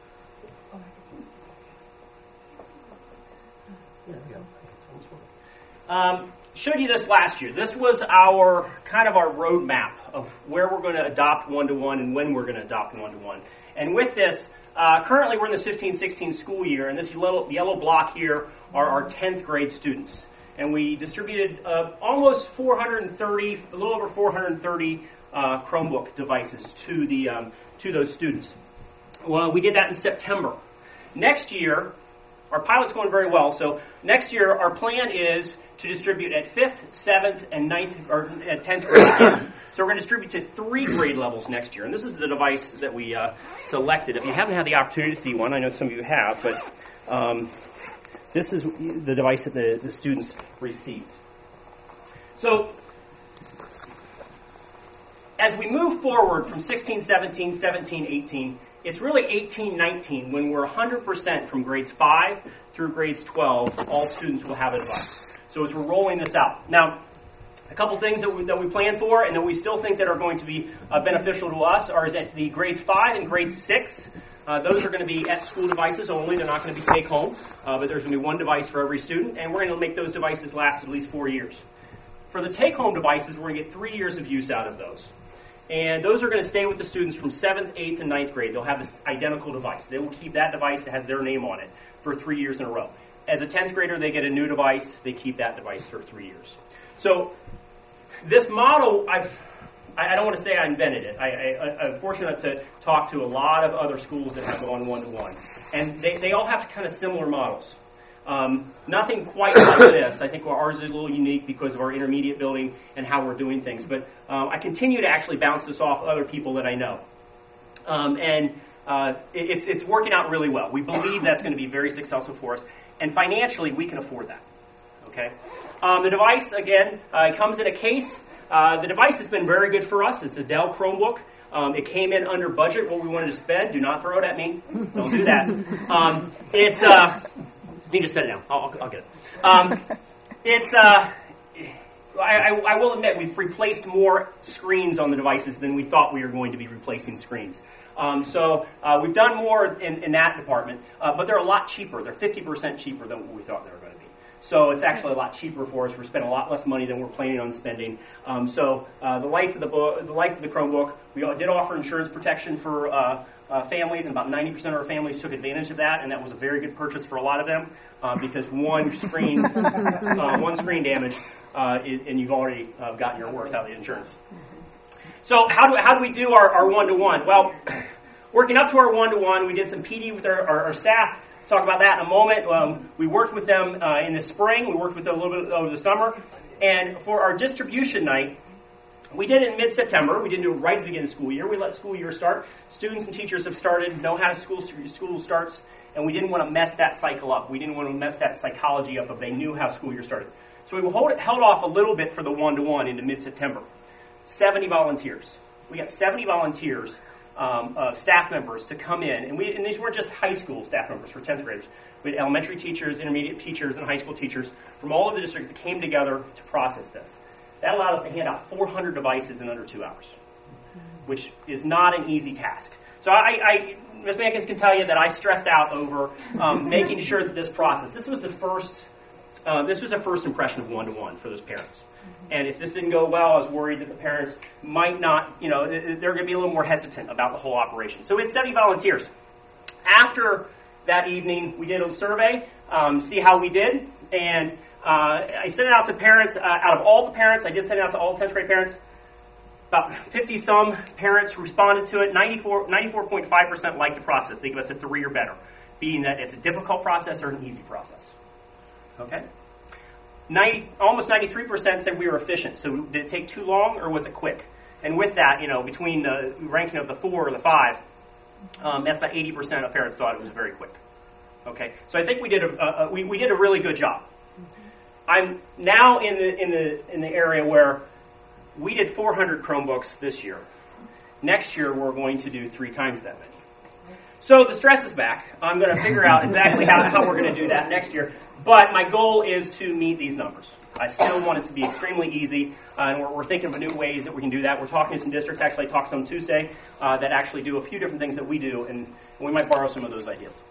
um, showed you this last year. This was our kind of our roadmap of where we're going to adopt one-to-one and when we're going to adopt one-to-one. And with this, Uh, currently, we're in this fifteen sixteen school year, and this yellow, yellow block here are our tenth grade students. And we distributed uh, almost four hundred thirty, a little over four hundred thirty uh, Chromebook devices to the um, to those students. Well, we did that in September. Next year, our pilot's going very well. So next year, our plan is to distribute at fifth, seventh, and ninth, or at tenth grade again. So we're going to distribute to three grade levels next year. And this is the device that we uh, selected. If you haven't had the opportunity to see one, I know some of you have, but um, this is the device that the, the students received. So as we move forward from sixteen, seventeen, seventeen, eighteen, it's really eighteen, nineteen when we're one hundred percent from grades five through grades twelve, all students will have a device. So as we're rolling this out. Now, a couple things that we, that we plan for and that we still think that are going to be uh, beneficial to us are is at the grades five and grade six. Uh, those are going to be at-school devices only. They're not going to be take-home, uh, but there's going to be one device for every student, and we're going to make those devices last at least four years. For the take-home devices, we're going to get three years of use out of those. And those are going to stay with the students from seventh, eighth, and ninth grade. They'll have this identical device. They will keep that device that has their name on it for three years in a row. As a tenth grader, they get a new device. They keep that device for three years. So this model, I've, I don't want to say I invented it. I, I, I'm fortunate to talk to a lot of other schools that have gone one-to-one. And they, they all have kind of similar models. Um, nothing quite like this. I think ours is a little unique because of our intermediate building and how we're doing things. But um, I continue to actually bounce this off other people that I know. Um, and uh, it, it's, it's working out really well. We believe that's going to be very successful for us. And financially, we can afford that. Okay. Um, the device, again, uh, comes in a case. Uh, the device has been very good for us. It's a Dell Chromebook. Um, it came in under budget, what we wanted to spend. Do not throw it at me. Don't do that. Um, it's, uh, you just set it down. I'll, I'll get it. Um, it's, uh, I, I, I will admit, we've replaced more screens on the devices than we thought we were going to be replacing screens. Um, so uh, we've done more in, in that department, uh, but they're a lot cheaper. They're fifty percent cheaper than what we thought they were going to be. So it's actually a lot cheaper for us. We're spending a lot less money than we're planning on spending. Um, so uh, the life of the book, the life of the Chromebook, we did offer insurance protection for uh, uh, families, and about ninety percent of our families took advantage of that, and that was a very good purchase for a lot of them uh, because one screen, uh, one screen damage, uh, is, and you've already uh, gotten your worth out of the insurance. So how do how do we do our, our one-to-one? Well, working up to our one-to-one, we did some P D with our, our, our staff. Talk about that in a moment. Um, we worked with them uh, in the spring. We worked with them a little bit over the summer. And for our distribution night, we did it in mid-September. We didn't do it right at the beginning of the school year. We let school year start. Students and teachers have started, know how school school starts, and we didn't want to mess that cycle up. We didn't want to mess that psychology up if they knew how school year started. So we hold, held off a little bit for the one-to-one into mid-September. seventy volunteers. We got seventy volunteers um, of staff members to come in, and, we, and these weren't just high school staff members for tenth graders. We had elementary teachers, intermediate teachers, and high school teachers from all over the district that came together to process this. That allowed us to hand out four hundred devices in under two hours, which is not an easy task. So I, I Miz Mankins can tell you that I stressed out over um, making sure that this process, this was the first, uh, this was a first impression of one-to-one for those parents. And if this didn't go well, I was worried that the parents might not, you know, they're going to be a little more hesitant about the whole operation. So we had seventy volunteers. After that evening, we did a survey, um, see how we did, and uh, I sent it out to parents. Uh, out of all the parents, I did send it out to all tenth grade parents. About fifty-some parents responded to it. ninety-four point five percent liked the process. They give us a three or better, being that it's a difficult process or an easy process. Okay? ninety, almost ninety-three percent said we were efficient. So did it take too long or was it quick? And with that, you know, between the ranking of the four or the five, um, that's about eighty percent of parents thought it was very quick. Okay? So I think we did a, a we, we did a really good job. I'm now in the in the in the area where we did four hundred Chromebooks this year. Next year, we're going to do three times that many. So the stress is back. I'm going to figure out exactly how, how we're going to do that next year. But my goal is to meet these numbers. I still want it to be extremely easy, uh, and we're, we're thinking of new ways that we can do that. We're talking to some districts, actually I talked to some Tuesday, uh, that actually do a few different things that we do, and, and we might borrow some of those ideas.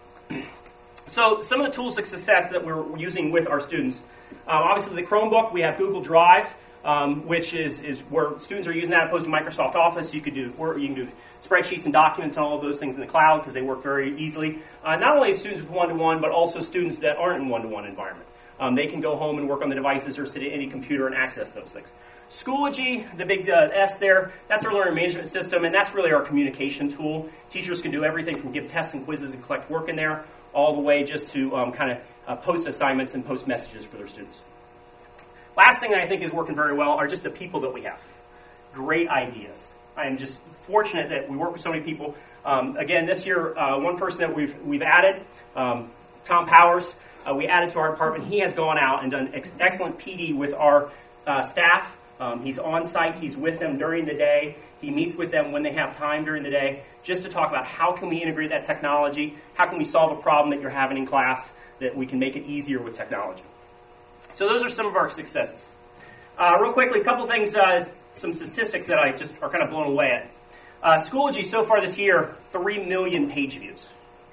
So some of the tools of success that we're using with our students. Uh, obviously, the Chromebook, we have Google Drive. Um, which is, is where students are using that opposed to Microsoft Office. You could do you can do spreadsheets and documents and all of those things in the cloud because they work very easily. Uh, not only students with one-to-one, but also students that aren't in one-to-one environment. Um, they can go home and work on the devices or sit at any computer and access those things. Schoology, the big uh, S there, that's our learning management system, and that's really our communication tool. Teachers can do everything from give tests and quizzes and collect work in there, all the way just to um, kind of uh, post assignments and post messages for their students. Last thing that I think is working very well are just the people that we have. Great ideas. I am just fortunate that we work with so many people. Um, again, this year, uh, one person that we've we've added, um, Tom Powers, uh, we added to our department. He has gone out and done ex- excellent P D with our uh, staff. Um, he's on site. He's with them during the day. He meets with them when they have time during the day, just to talk about how can we integrate that technology, how can we solve a problem that you're having in class, that we can make it easier with technology. So those are some of our successes. Uh, real quickly, a couple things, uh, some statistics that I just are kind of blown away at. Uh, Schoology so far this year, three million page views.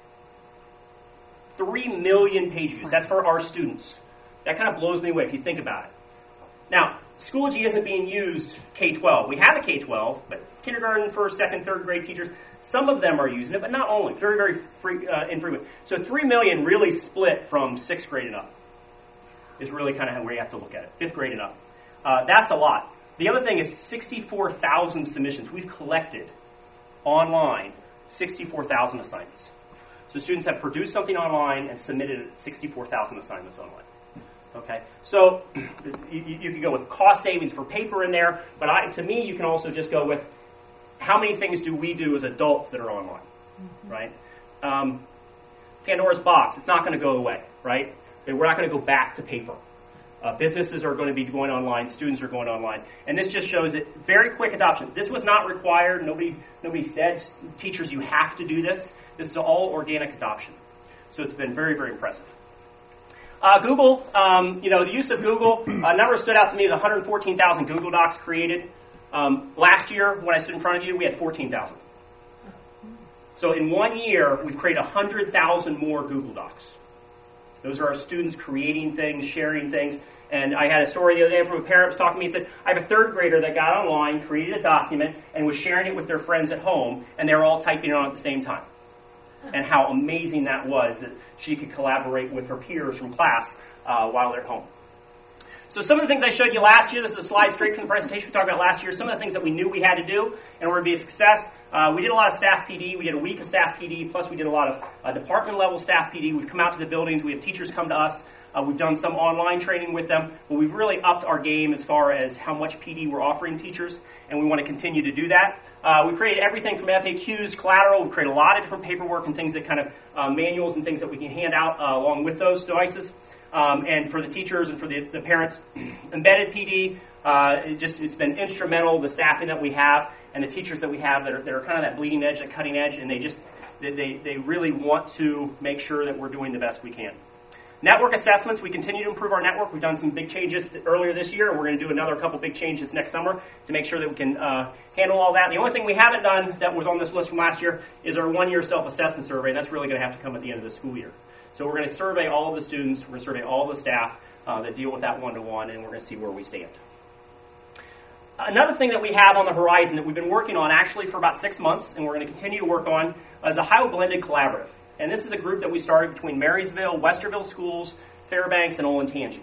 three million page views. That's for our students. That kind of blows me away if you think about it. Now, Schoology isn't being used K twelve. We have a K twelve, but kindergarten, first, second, third grade teachers, some of them are using it, but not only. Very, very free, uh, infrequent. So three million really split from sixth grade and up. Is really kind of where you have to look at it. Fifth grade and up. Uh, that's a lot. The other thing is sixty-four thousand submissions. We've collected online sixty-four thousand assignments. So students have produced something online and submitted sixty-four thousand assignments online. Okay, so you, you could go with cost savings for paper in there, but I, to me, you can also just go with how many things do we do as adults that are online, mm-hmm. right? Um, Pandora's box, it's not going to go away, right? We're not going to go back to paper. Uh, businesses are going to be going online. Students are going online. And this just shows it very quick adoption. This was not required. Nobody nobody said, teachers, you have to do this. This is all organic adoption. So it's been very, very impressive. Uh, Google, um, you know, the use of Google, a number stood out to me, the one hundred fourteen thousand Google Docs created. Um, last year, when I stood in front of you, we had fourteen thousand. So in one year, we've created one hundred thousand more Google Docs. Those are our students creating things, sharing things. And I had a story the other day from a parent who was talking to me. He said, I have a third grader that got online, created a document, and was sharing it with their friends at home, and they were all typing it on at the same time. And how amazing that was that she could collaborate with her peers from class uh, while they're at home. So some of the things I showed you last year, this is a slide straight from the presentation we talked about last year, some of the things that we knew we had to do in order to be a success. Uh, we did a lot of staff P D. We did a week of staff P D, plus we did a lot of uh, department-level staff P D. We've come out to the buildings. We have teachers come to us. Uh, we've done some online training with them. But we've really upped our game as far as how much P D we're offering teachers, and we want to continue to do that. Uh, we created everything from F A Qs, collateral. We created a lot of different paperwork and things that kind of uh, manuals and things that we can hand out uh, along with those devices. Um, and for the teachers and for the, the parents, Embedded P D, uh, it just, it's been instrumental, the staffing that we have and the teachers that we have that are, that are kind of that bleeding edge, that cutting edge, and they just, they, they, they really want to make sure that we're doing the best we can. Network assessments, we continue to improve our network. We've done some big changes th- earlier this year, and we're going to do another couple big changes next summer to make sure that we can uh, handle all that. And the only thing we haven't done that was on this list from last year is our one-year self-assessment survey, and that's really going to have to come at the end of the school year. So we're going to survey all of the students, we're going to survey all of the staff uh, that deal with that one-to-one, and we're going to see where we stand. Another thing that we have on the horizon that we've been working on actually for about six months, and we're going to continue to work on, is Ohio Blended Collaborative. And this is a group that we started between Marysville, Westerville Schools, Fairbanks, and Olentangy.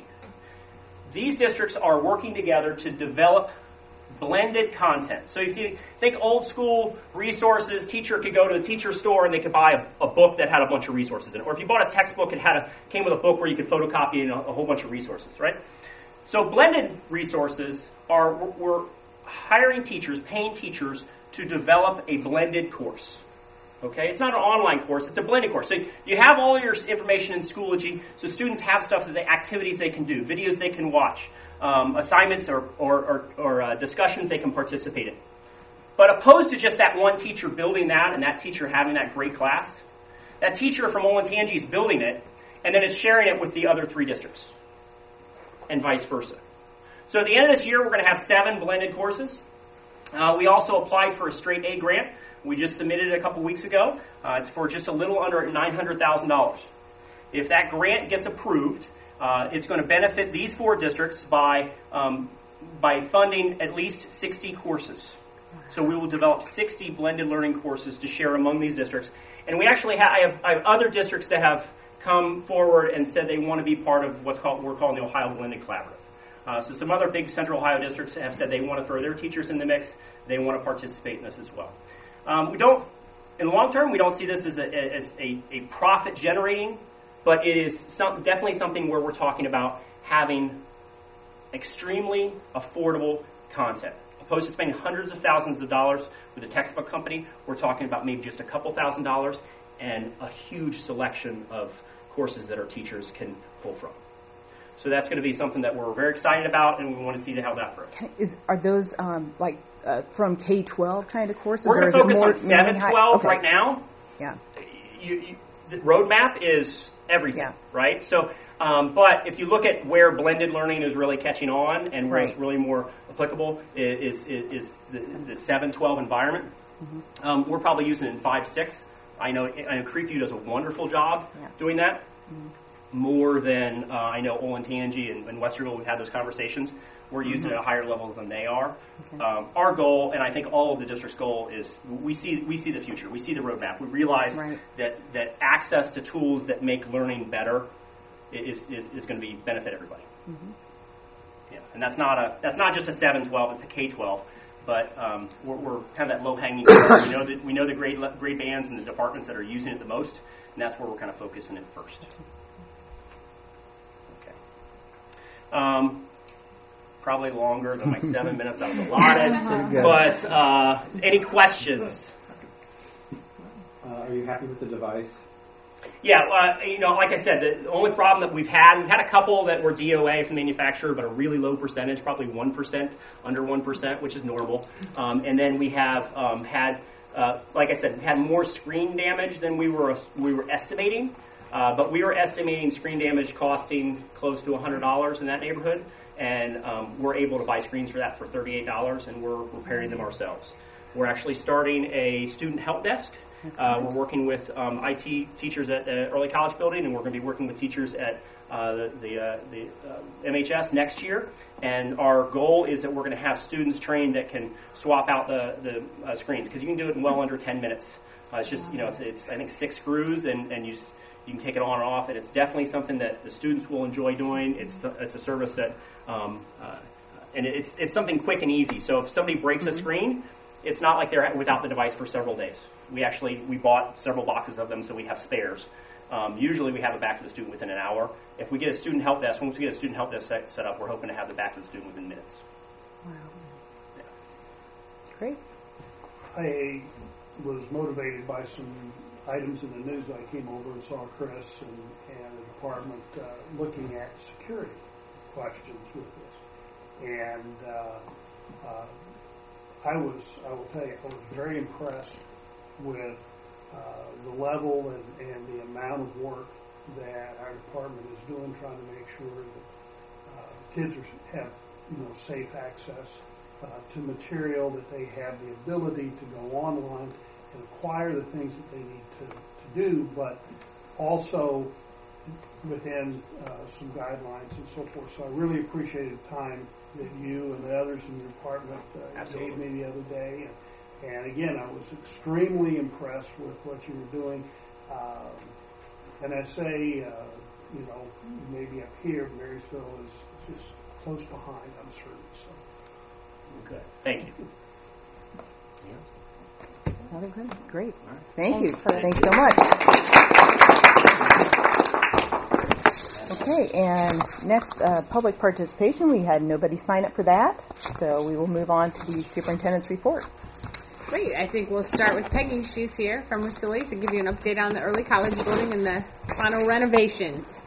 These districts are working together to develop blended content. So if you think old school resources, teacher could go to the teacher store and they could buy a, a book that had a bunch of resources in it. Or if you bought a textbook, it had a, came with a book where you could photocopy and a, a whole bunch of resources, right? So blended resources are, we're hiring teachers, paying teachers to develop a blended course. Okay, it's not an online course, it's a blended course. So you have all your information in Schoology, so students have stuff, that they, activities they can do, videos they can watch, um, assignments or, or, or, or uh, discussions they can participate in. But opposed to just that one teacher building that and that teacher having that great class, that teacher from Olentangy is building it, and then it's sharing it with the other three districts, and vice versa. So at the end of this year, we're going to have seven blended courses. Uh, we also applied for a straight A grant. We just submitted it a couple weeks ago. Uh, it's for just a little under nine hundred thousand dollars. If that grant gets approved, uh, it's going to benefit these four districts by um, by funding at least sixty courses. So we will develop sixty blended learning courses to share among these districts. And we actually have I have, I have other districts that have come forward and said they want to be part of what's called we're calling the Ohio Blended Collaborative. Uh, so some other big Central Ohio districts have said they want to throw their teachers in the mix. They want to participate in this as well. Um, we don't, in the long term, we don't see this as a, as a, a profit generating, but it is some, definitely something where we're talking about having extremely affordable content. Opposed to spending hundreds of thousands of dollars with a textbook company, we're talking about maybe just a couple thousand dollars and a huge selection of courses that our teachers can pull from. So that's going to be something that we're very excited about, and we want to see how that grows. Is, are those um, like uh, from K twelve kind of courses? We're going to focus more, on seven twelve okay. right now. Yeah. You, you, the roadmap is everything, yeah. right? So, um, but if you look at where blended learning is really catching on and where right. it's really more applicable is is, is the, the seven twelve environment. Mm-hmm. Um, we're probably using it in five six. I know, I know Creekview does a wonderful job yeah. doing that. Mm-hmm. More than uh, I know Olentangy and, and Westerville, we've had those conversations. We're using mm-hmm. it at a higher level than they are. Okay. Um, our goal, and I think all of the district's goal, is we see we see the future. We see the roadmap. We realize right. that, that access to tools that make learning better is is, is going to be benefit everybody. Mm-hmm. Yeah, and that's not a that's not just a seven twelve. It's a K twelve. But um, we're, we're kind of that low hanging fruit. We know that we know the grade grade bands and the departments that are using it the most, and that's where we're kind of focusing it first. Um, probably longer than my seven minutes I was allotted. But uh, any questions? Uh, are you happy with the device? Yeah, uh, you know, like I said, the only problem that we've had, we've had a couple that were D O A from the manufacturer, but a really low percentage, probably one percent, under one percent, which is normal. Um, and then we have um, had, uh, like I said, we've had more screen damage than we were we were estimating. Uh, but we were estimating screen damage costing close to one hundred dollars in that neighborhood, and um, we're able to buy screens for that for thirty-eight dollars, and we're repairing them ourselves. We're actually starting a student help desk. Uh, we're working with um, I T teachers at the Early College Building, and we're going to be working with teachers at uh, the, the, uh, the uh, M H S next year. And our goal is that we're going to have students trained that can swap out the, the uh, screens, because you can do it in well under ten minutes. Uh, it's just, you know, it's, it's I think six screws, and, and you just, you can take it on and off, and it's definitely something that the students will enjoy doing. It's it's a service that, um, uh, and it's it's something quick and easy. So if somebody breaks mm-hmm. a screen, it's not like they're without the device for several days. We actually, we bought several boxes of them, so we have spares. Um, usually we have it back to the student within an hour. If we get a student help desk, once we get a student help desk set, set up, we're hoping to have it back to the student within minutes. Wow. Yeah. Great. I was motivated by some items in the news, I came over and saw Chris and, and the department uh, looking at security questions with this. And uh, uh, I was, I will tell you, I was very impressed with uh, the level and, and the amount of work that our department is doing, trying to make sure that uh, kids are, have, you know, safe access uh, to material, that they have the ability to go online and acquire the things that they need to, to do, but also within uh, some guidelines and so forth. So I really appreciated the time that you and the others in your department uh, gave me the other day. And, and again, I was extremely impressed with what you were doing. Um, and I say, uh, you know, maybe up here, Marysville is just close behind, I'm certain. So. Good. Thank you. Another great. Great. Thank Thanks you. for- Thanks so much. Okay, and next, uh, public participation. We had nobody sign up for that, so we will move on to the superintendent's report. Great. I think we'll start with Peggy. She's here from Russilli to give you an update on the early college building and the final renovations.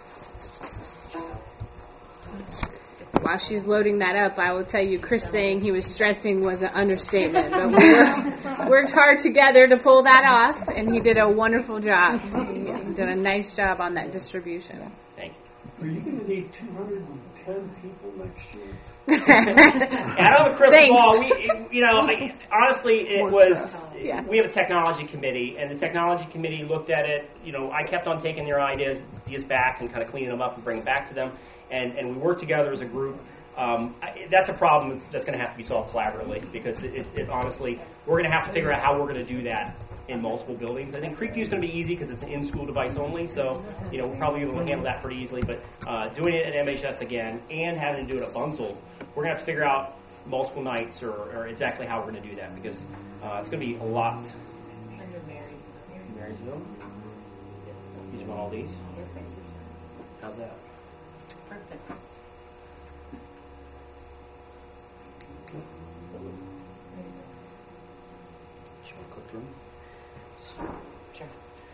While she's loading that up, I will tell you, Chris saying he was stressing was an understatement, but we worked, worked hard together to pull that off, and he did a wonderful job. He did a nice job on that distribution. Thank Are you going to need two hundred ten people next year? you. I don't have a crystal Thanks. ball. We, it- you know, I, honestly, it was. Yeah. We have a technology committee, and the technology committee looked at it. You know, I kept on taking their ideas, ideas back and kind of cleaning them up and bringing them back to them. And, and we work together as a group. Um, I, that's a problem that's, that's going to have to be solved collaboratively, because it, it, it honestly, we're going to have to figure out how we're going to do that in multiple buildings. I think Creekview is going to be easy because it's an in-school device only, so you know we'll probably be able to handle that pretty easily. But uh, doing it at M H S again and having to do it at Bunzel, we're going to have to figure out multiple nights or, or exactly how we're going to do that, because uh, it's going to be a lot. Under Marysville. Marysville? You just want all these? How's that? Perfect. Should we click through? Sure.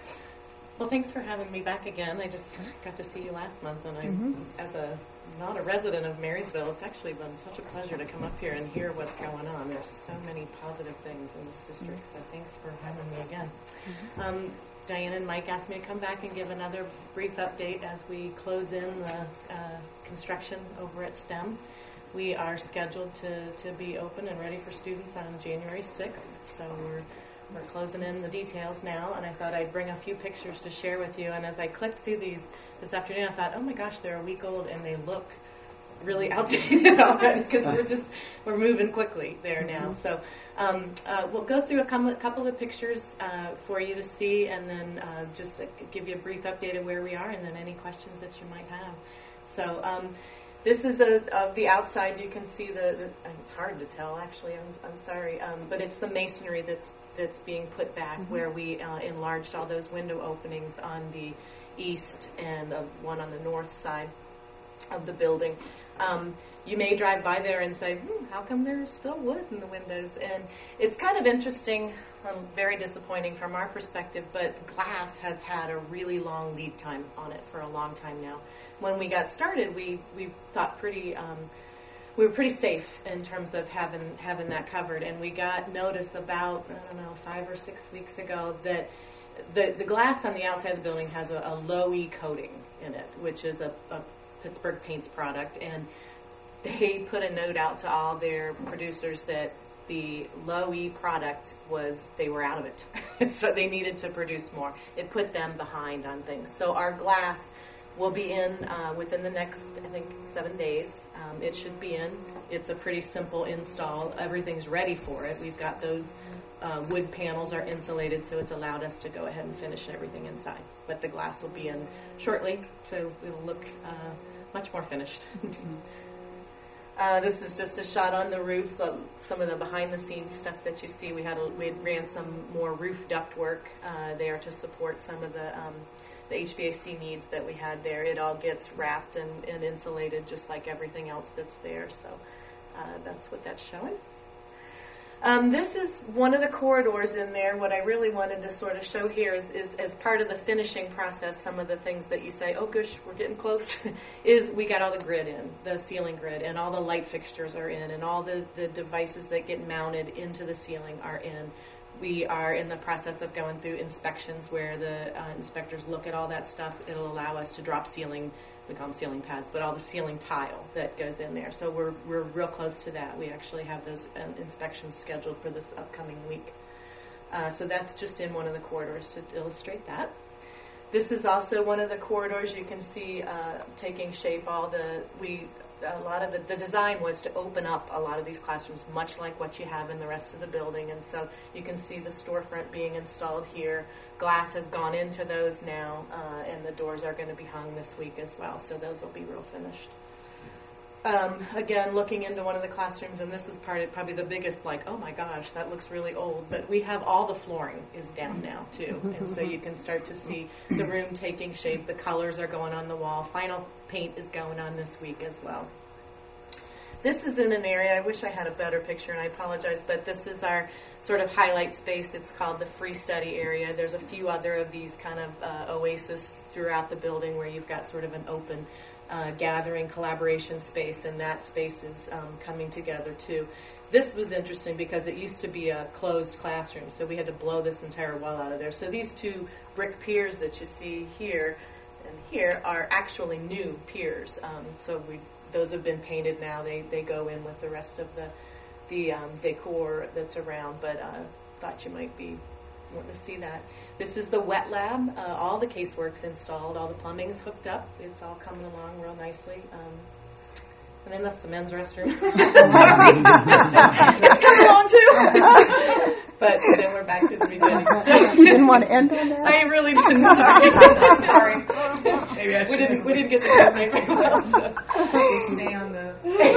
Well, thanks for having me back again. I just got to see you last month, and I, Mhm. as a not a resident of Marysville, it's actually been such a pleasure to come up here and hear what's going on. There's so many positive things in this district, so thanks for having me again. Um, Diane and Mike asked me to come back and give another brief update as we close in the uh, construction over at STEM. We are scheduled to, to be open and ready for students on January sixth, so we're we're closing in the details now, and I thought I'd bring a few pictures to share with you. And as I clicked through these this afternoon, I thought, oh my gosh, they're a week old and they look really outdated already, because we're just we're moving quickly there now. So um, uh, we'll go through a com- couple of pictures uh, for you to see, and then uh, just uh, give you a brief update of where we are, and then any questions that you might have. So um, this is a, of the outside. You can see the, the it's hard to tell actually. I'm, I'm sorry, um, but it's the masonry that's that's being put back, mm-hmm. where we uh, enlarged all those window openings on the east and uh, one on the north side of the building. Um, you may drive by there and say, hmm, how come there's still wood in the windows? And it's kind of interesting, um, very disappointing from our perspective, but glass has had a really long lead time on it for a long time now. When we got started, we, we thought pretty... Um, we were pretty safe in terms of having having that covered, and we got notice about, I don't know, five or six weeks ago that the, the glass on the outside of the building has a, a low-E coating in it, which is a, a Pittsburgh Paints product, and they put a note out to all their producers that the low-E product was, they were out of it, so they needed to produce more. It put them behind on things. So our glass will be in uh, within the next, I think, seven days. Um, it should be in. It's a pretty simple install. Everything's ready for it. We've got those uh, wood panels are insulated, so it's allowed us to go ahead and finish everything inside. But the glass will be in shortly, so it will look uh, much more finished. Uh, this is just a shot on the roof, uh, some of the behind-the-scenes stuff that you see. We had a, we ran some more roof duct work uh, there to support some of the um, the H V A C needs that we had there. It all gets wrapped and, and insulated just like everything else that's there. So uh, that's what that's showing. Um, this is one of the corridors in there. What I really wanted to sort of show here is, is as part of the finishing process, some of the things that you say, oh gosh, we're getting close, is we got all the grid in, the ceiling grid, and all the light fixtures are in, and all the, the devices that get mounted into the ceiling are in. We are in the process of going through inspections where the uh, inspectors look at all that stuff. It'll allow us to drop ceiling, we call them ceiling pads, but all the ceiling tile that goes in there. So we're we're real close to that. We actually have those um, inspections scheduled for this upcoming week. Uh, so that's just in one of the corridors to illustrate that. This is also one of the corridors you can see uh, taking shape. All the we a lot of the, the design was to open up a lot of these classrooms, much like what you have in the rest of the building. And so you can see the storefront being installed here. Glass has gone into those now, uh, and the doors are going to be hung this week as well. So those will be real finished. Um, again, looking into one of the classrooms, and this is part of probably the biggest, like, oh my gosh, that looks really old. But we have all the flooring is down now, too. And so you can start to see the room taking shape. The colors are going on the wall. Final paint is going on this week as well. This is in an area, I wish I had a better picture, and I apologize, but this is our sort of highlight space. It's called the free study area. There's a few other of these kind of uh, oases throughout the building where you've got sort of an open uh, gathering collaboration space, and that space is um, coming together too. This was interesting because it used to be a closed classroom, so we had to blow this entire wall out of there. So these two brick piers that you see here and here are actually new piers. Um, so we those have been painted now. They they go in with the rest of the the um, decor that's around. But uh, thought you might be wanting to see that. This is the wet lab. Uh, all the casework's installed. All the plumbing's hooked up. It's all coming along real nicely. Um, and then that's the men's restroom. It's coming along too. But then we're back to the beginning. You didn't want to end on that? I really didn't. Sorry. Sorry. Maybe I we didn't. We didn't get to coordinate very well. So. Stay on the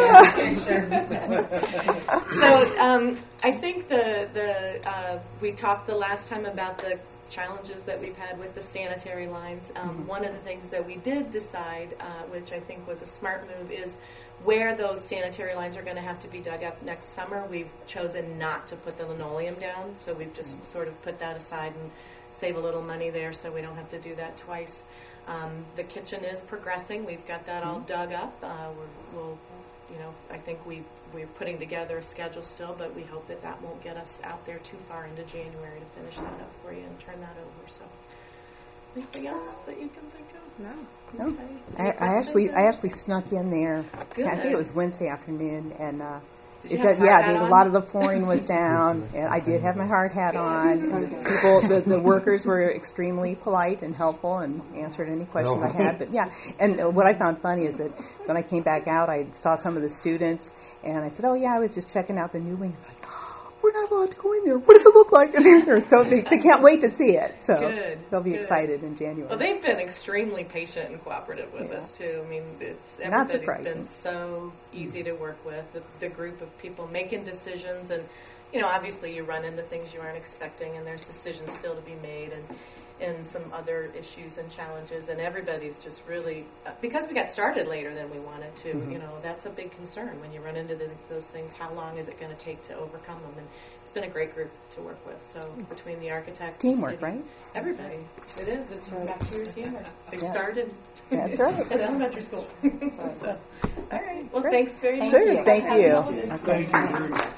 So um, I think the the uh, we talked the last time about the challenges that we've had with the sanitary lines. Um, mm-hmm. One of the things that we did decide, uh, which I think was a smart move, is where those sanitary lines are going to have to be dug up next summer. We've chosen not to put the linoleum down, so we've just mm-hmm. sort of put that aside and save a little money there so we don't have to do that twice. Um, the kitchen is progressing. We've got that all dug up. Uh, we're, we'll, you know, I think we, we're putting together a schedule still, but we hope that that won't get us out there too far into January to finish that up for you and turn that over. So, anything else that you can think of? No. No. Okay. I, I actually, I actually snuck in there. Good. I think it was Wednesday afternoon, and uh, Did it you have does, a hard yeah, hat the, a on? lot of the flooring was down, and I did have my hard hat on. And the people, the, the workers were extremely polite and helpful and answered any questions I had. But yeah, and uh, what I found funny is that when I came back out, I saw some of the students, and I said, "Oh yeah, I was just checking out the new wing." Like, oh, we're not allowed to go in there. What does it look like in there? So they, they can't wait to see it. So Good. they'll be Good. excited in January. Well, they've been extremely patient and cooperative with Yeah. us too. I mean, it's Not everybody's surprising. been so easy to work with. The, the group of people making decisions, and you know, obviously you run into things you aren't expecting, and there's decisions still to be made, and and some other issues and challenges. And everybody's just really uh, because we got started later than we wanted to. Mm-hmm. You know, that's a big concern when you run into the, those things. How long is it going to take to overcome them? And it's been a great group to work with. So between the architect, the Teamwork, city, right? everybody, it is. It's back to your teamwork. They Yeah. started. That's right. At elementary school. So, all right. Well, Great. thanks very much. Sure, thank you. Thank you very much.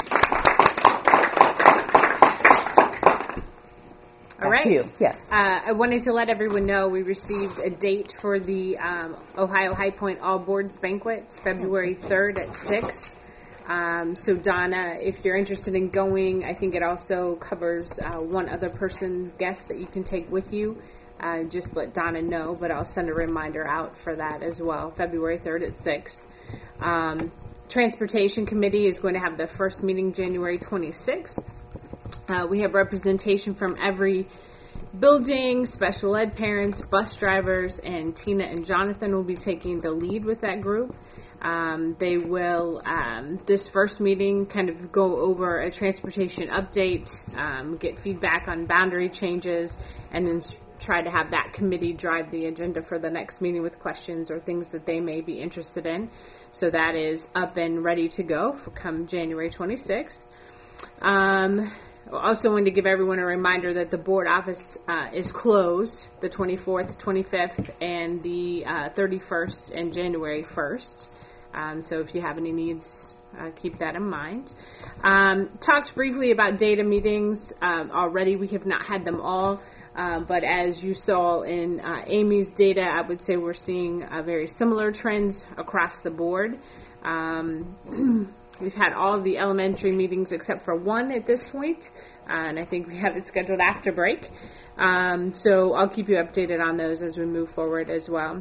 All Back right. to you. Yes. Uh, I wanted to let everyone know we received a date for the um, Ohio High Point All Boards Banquet. It's February third at six. Um, so, Donna, if you're interested in going, I think it also covers uh, one other person, guest that you can take with you. Uh, just let Donna know, but I'll send a reminder out for that as well, February third at six. Um, Transportation Committee is going to have their first meeting January twenty-sixth. Uh, we have representation from every building, special ed parents, bus drivers, and Tina and Jonathan will be taking the lead with that group. Um, they will, um, this first meeting, kind of go over a transportation update, um, get feedback on boundary changes, and then s- try to have that committee drive the agenda for the next meeting with questions or things that they may be interested in. So that is up and ready to go for come January twenty-sixth. Um, I also wanted to give everyone a reminder that the board office uh, is closed the twenty-fourth, twenty-fifth, and the uh, thirty-first and January first. Um, so if you have any needs, uh, keep that in mind. Um, talked briefly about data meetings um, already. We have not had them all. Uh, but as you saw in uh, Amy's data, I would say we're seeing uh, very similar trends across the board. Um, we've had all of the elementary meetings except for one at this point, uh, and I think we have it scheduled after break. Um, so I'll keep you updated on those as we move forward as well.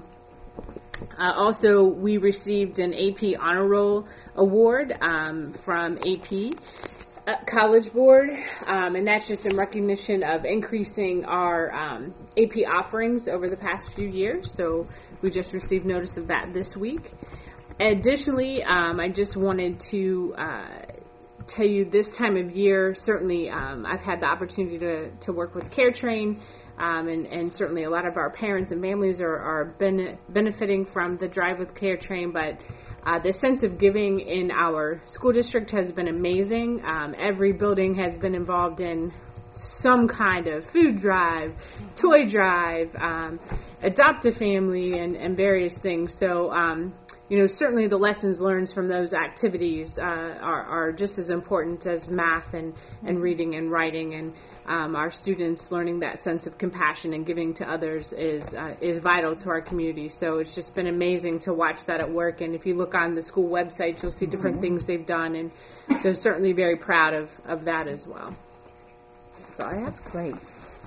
Uh, also, we received an A P Honor Roll Award um, from A P Uh, College Board, um, and that's just in recognition of increasing our um, A P offerings over the past few years. So we just received notice of that this week. Additionally, um, I just wanted to uh, tell you this time of year, certainly um, I've had the opportunity to, to work with CareTrain, um, and, and certainly a lot of our parents and families are, are bene- benefiting from the Drive with CareTrain, but Uh, the sense of giving in our school district has been amazing. Um, every building has been involved in some kind of food drive, toy drive, um, adopt a family, and, and various things. So, um, you know, certainly the lessons learned from those activities uh, are, are just as important as math and, and reading and writing. And um, our students learning that sense of compassion and giving to others is uh, is vital to our community. So it's just been amazing to watch that at work. And if you look on the school website, you'll see different things they've done. And so certainly very proud of, of that as well. That's all I have. That's great.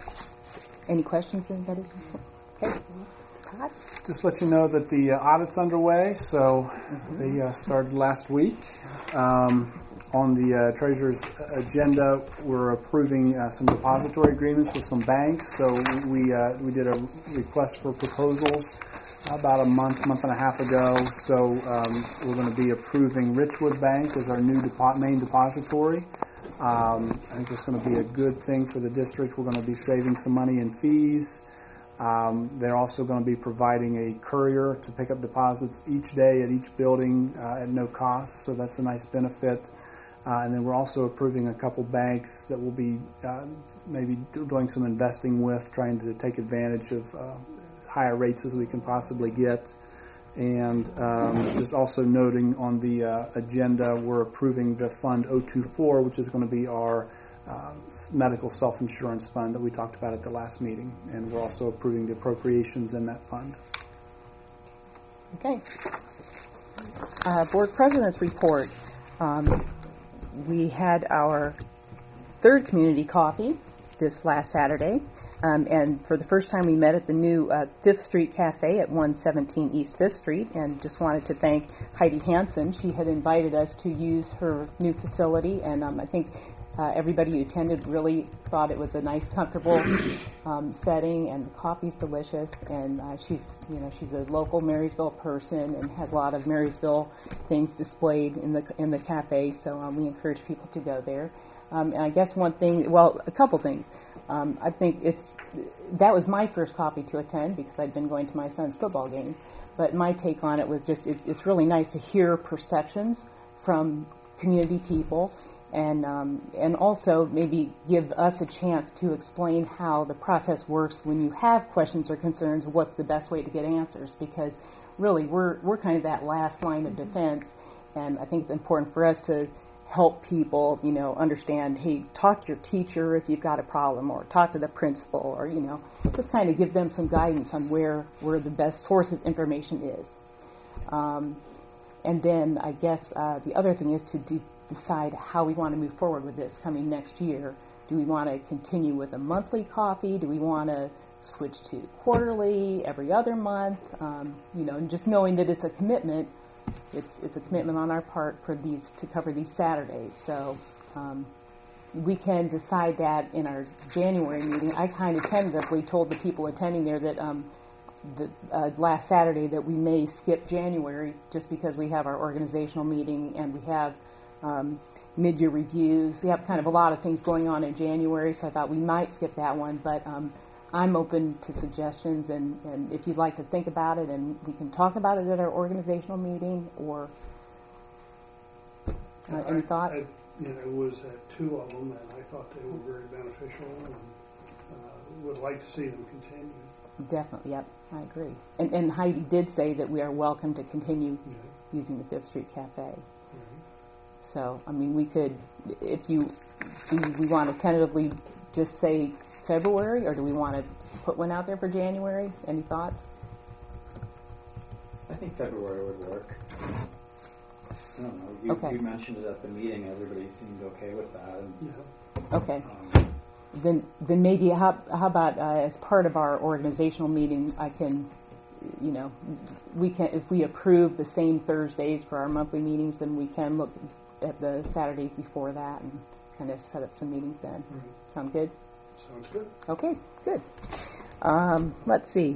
Any questions, anybody? Okay. Todd? Just let you know that the uh, audit's underway, so mm-hmm. they uh, started last week. Um, on the uh, Treasurer's agenda, we're approving uh, some depository agreements with some banks. So we uh, we did a request for proposals about a month, month and a half ago. So um, we're going to be approving Richwood Bank as our new depo- main depository. Um, I think it's going to be a good thing for the district. We're going to be saving some money in fees. Um, they're also going to be providing a courier to pick up deposits each day at each building uh, at no cost, so that's a nice benefit. Uh, and then we're also approving a couple banks that will be uh, maybe doing some investing with, trying to take advantage of uh, higher rates as we can possibly get. And um, just also noting on the uh, agenda, we're approving the Fund oh two four, which is going to be our uh, medical self-insurance fund that we talked about at the last meeting. And we're also approving the appropriations in that fund. Okay. Uh, Board President's report. Um, we had our third community coffee this last Saturday. Um, and for the first time, we met at the new uh, Fifth Street Cafe at one seventeen East Fifth Street, and just wanted to thank Heidi Hansen. She had invited us to use her new facility, and um, I think uh, everybody who attended really thought it was a nice, comfortable um, setting, and the coffee's delicious. And uh, she's, you know, she's a local Marysville person and has a lot of Marysville things displayed in the in the cafe. So um, we encourage people to go there. Um, and I guess one thing, well, a couple things. Um, I think it's that was my first coffee to attend because I'd been going to my son's football games. But my take on it was just it, it's really nice to hear perceptions from community people, and um, and also maybe give us a chance to explain how the process works when you have questions or concerns. What's the best way to get answers? Because really, we're we're kind of that last line of defense, and I think it's important for us to help people, you know, understand, hey, talk to your teacher if you've got a problem, or talk to the principal, or, you know, just kind of give them some guidance on where, where the best source of information is. Um, and then I guess uh, the other thing is to de- decide how we want to move forward with this coming next year. Do we want to continue with a monthly coffee? Do we want to switch to quarterly, every other month? Um, you know, and just knowing that it's a commitment. It's it's a commitment on our part for these to cover these Saturdays. So um, we can decide that in our January meeting. I kind of tentatively told the people attending there that um, the uh, last Saturday that we may skip January just because we have our organizational meeting and we have um, mid-year reviews. We have kind of a lot of things going on in January, so I thought we might skip that one. But um, I'm open to suggestions, and, and if you'd like to think about it, and we can talk about it at our organizational meeting, or uh, any thoughts? I, you know, was at two of them, and I thought they were very beneficial, and uh, would like to see them continue. Definitely, yep, I agree. And, and Heidi did say that we are welcome to continue Yeah. using the Fifth Street Cafe. Right. So, I mean, we could, if you, do we want to tentatively just say February, or do we want to put one out there for January? Any thoughts? I think February would work. I don't know. You, Okay. you mentioned it at the meeting. Everybody seemed okay with that. And, Yeah. Okay. um, Then, then maybe how, how about uh, as part of our organizational meeting, I can, you know, we can, if we approve the same Thursdays for our monthly meetings, then we can look at the Saturdays before that and kind of set up some meetings then. Right. Sound good? Sounds good. Okay, good. Um, let's see.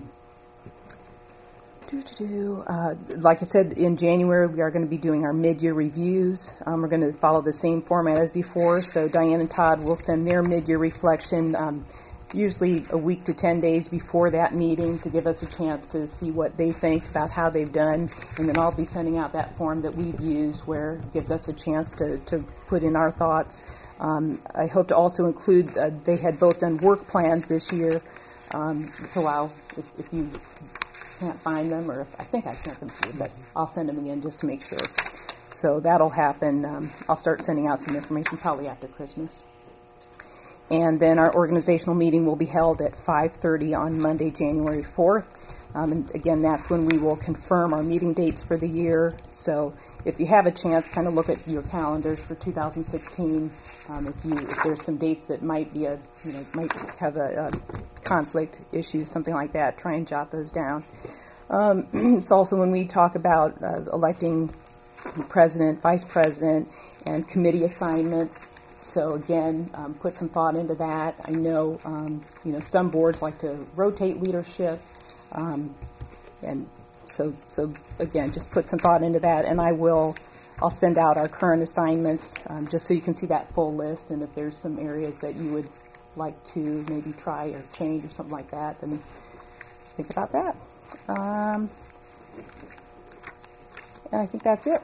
Do-do-do. Uh, like I said, in January we are going to be doing our mid-year reviews. Um, we're going to follow the same format as before. So Diane and Todd will send their mid-year reflection um, usually a week to ten days before that meeting to give us a chance to see what they think about how they've done. And then I'll be sending out that form that we've used where it gives us a chance to, to put in our thoughts. Um, I hope to also include, uh, they had both done work plans this year. Um, so I'll, if, if you can't find them, or if, I think I sent them to you, but I'll send them again just to make sure. So that'll happen. Um, I'll start sending out some information probably after Christmas. And then our organizational meeting will be held at five thirty on Monday, January fourth. Um, and again, that's when we will confirm our meeting dates for the year. So if you have a chance, kind of look at your calendars for two thousand sixteen. Um, if you if there's some dates that might be a you know might have a, a conflict issue, something like that, try and jot those down. Um, it's also when we talk about uh, electing president, vice president, and committee assignments. So again, um, put some thought into that. I know um, you know some boards like to rotate leadership. Um, and so, so again, just put some thought into that, and I will, I'll send out our current assignments um, just so you can see that full list. And if there's some areas that you would like to maybe try or change or something like that, then think about that. Um, and I think that's it.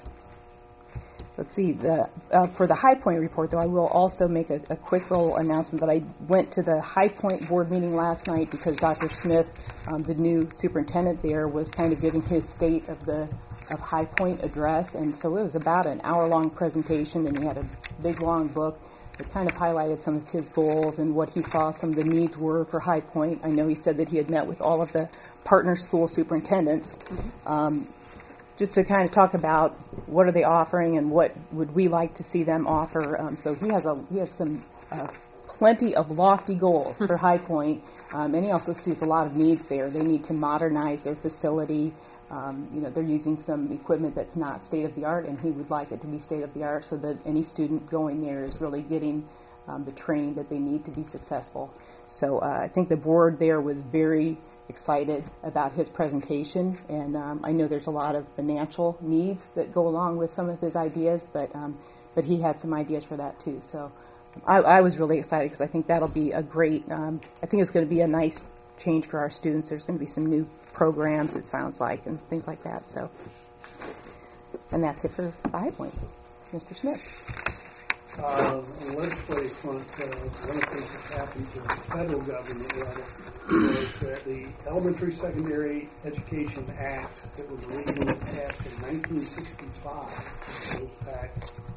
Let's see, the, uh, for the High Point report, though, I will also make a, a quick little announcement that I went to the High Point board meeting last night because Doctor Smith, um, the new superintendent there, was kind of giving his state of the of High Point address, and so it was about an hour-long presentation, and he had a big, long book that kind of highlighted some of his goals and what he saw some of the needs were for High Point. I know he said that he had met with all of the partner school superintendents, mm-hmm. um, just to kind of talk about what are they offering and what would we like to see them offer. Um, so he has a he has some uh, plenty of lofty goals for High Point, um, and he also sees a lot of needs there. They need to modernize their facility. Um, you know, they're using some equipment that's not state of the art, and he would like it to be state of the art so that any student going there is really getting um, the training that they need to be successful. So uh, I think the board there was very excited about his presentation, and um, I know there's a lot of financial needs that go along with some of his ideas, but um, but he had some ideas for that too. So I, I was really excited because I think that'll be a great. Um, I think it's going to be a nice change for our students. There's going to be some new programs, it sounds like, and things like that. So, and that's it for High Point. Mister Smith. Uh, on the legislative front, uh, one of the things that happened to the federal government rather, was that the Elementary Secondary Education Acts that was originally passed in nineteen sixty-five, goes back,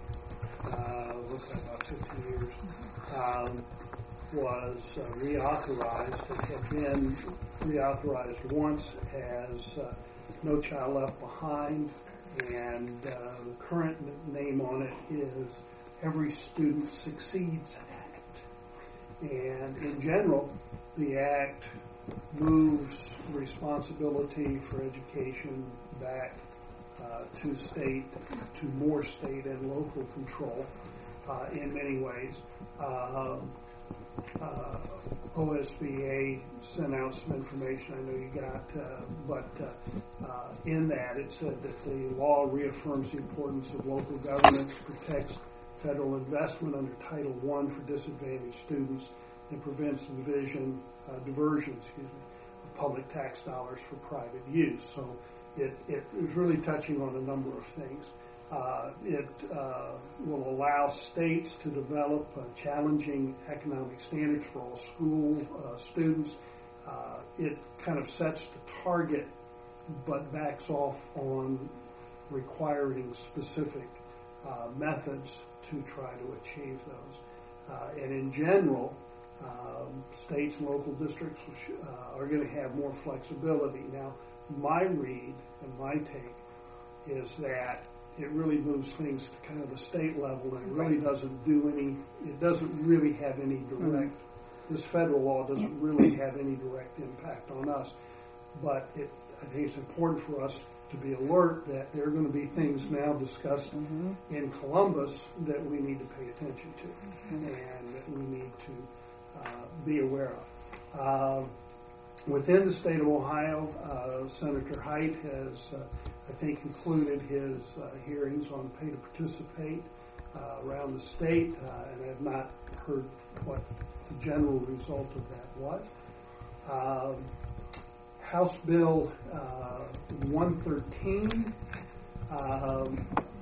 uh, what's that, about fifty years, um, was uh, reauthorized. It had been reauthorized once as uh, No Child Left Behind, and uh, the current name on it is Every Student Succeeds Act. And in general, the Act moves responsibility for education back uh, to state, to more state and local control uh, in many ways. Uh, uh, O S B A sent out some information I know you got, uh, but uh, uh, in that it said that the law reaffirms the importance of local governments, protects federal investment under Title One for disadvantaged students, and prevents division, uh, diversion, excuse me, of public tax dollars for private use. So it, it was really touching on a number of things. Uh, it uh, will allow states to develop uh, challenging economic standards for all school uh, students. Uh, it kind of sets the target, but backs off on requiring specific uh, methods to try to achieve those. Uh, and in general, um, states and local districts uh, are going to have more flexibility. Now, my read and my take is that it really moves things to kind of the state level, and it really doesn't do any, it doesn't really have any direct, mm-hmm. this federal law doesn't really have any direct impact on us. But it, I think it's important for us to be alert that there are going to be things now discussed mm-hmm. in Columbus that we need to pay attention to mm-hmm. and that we need to uh, be aware of. Uh, within the state of Ohio, uh, Senator Hite has, uh, I think, concluded his uh, hearings on pay to participate uh, around the state, uh, and I have not heard what the general result of that was. Um, House Bill uh, one thirteen um,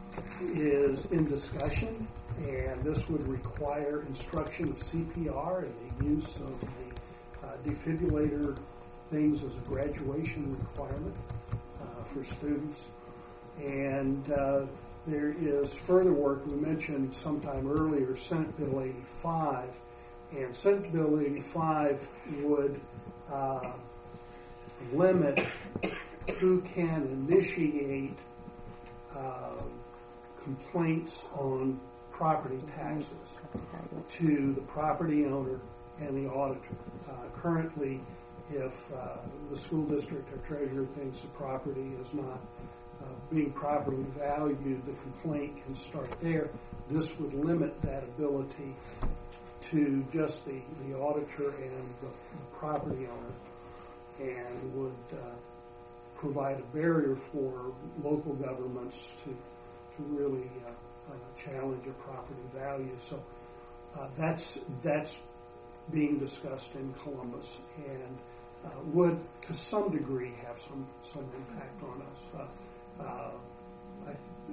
is in discussion, and this would require instruction of C P R and the use of the uh, defibrillator things as a graduation requirement uh, for students. And uh, there is further work. We mentioned sometime earlier Senate Bill eighty-five, and Senate Bill eighty-five would uh, limit who can initiate uh, complaints on property taxes to the property owner and the auditor. Uh, currently, if uh, the school district or treasurer thinks the property is not uh, being properly valued, the complaint can start there. This would limit that ability to just the, the auditor and the, the property owner, and would uh, provide a barrier for local governments to to really uh, uh, challenge a property value. So uh, that's that's being discussed in Columbus, and uh, would to some degree have some some impact on us. Uh, uh, I,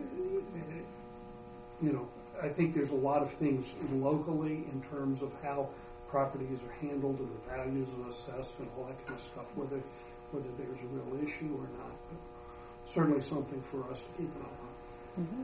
you know, I think there's a lot of things locally in terms of how properties are handled and the values are assessed and all that kind of stuff, whether whether there's a real issue or not. But certainly something for us to keep an eye on.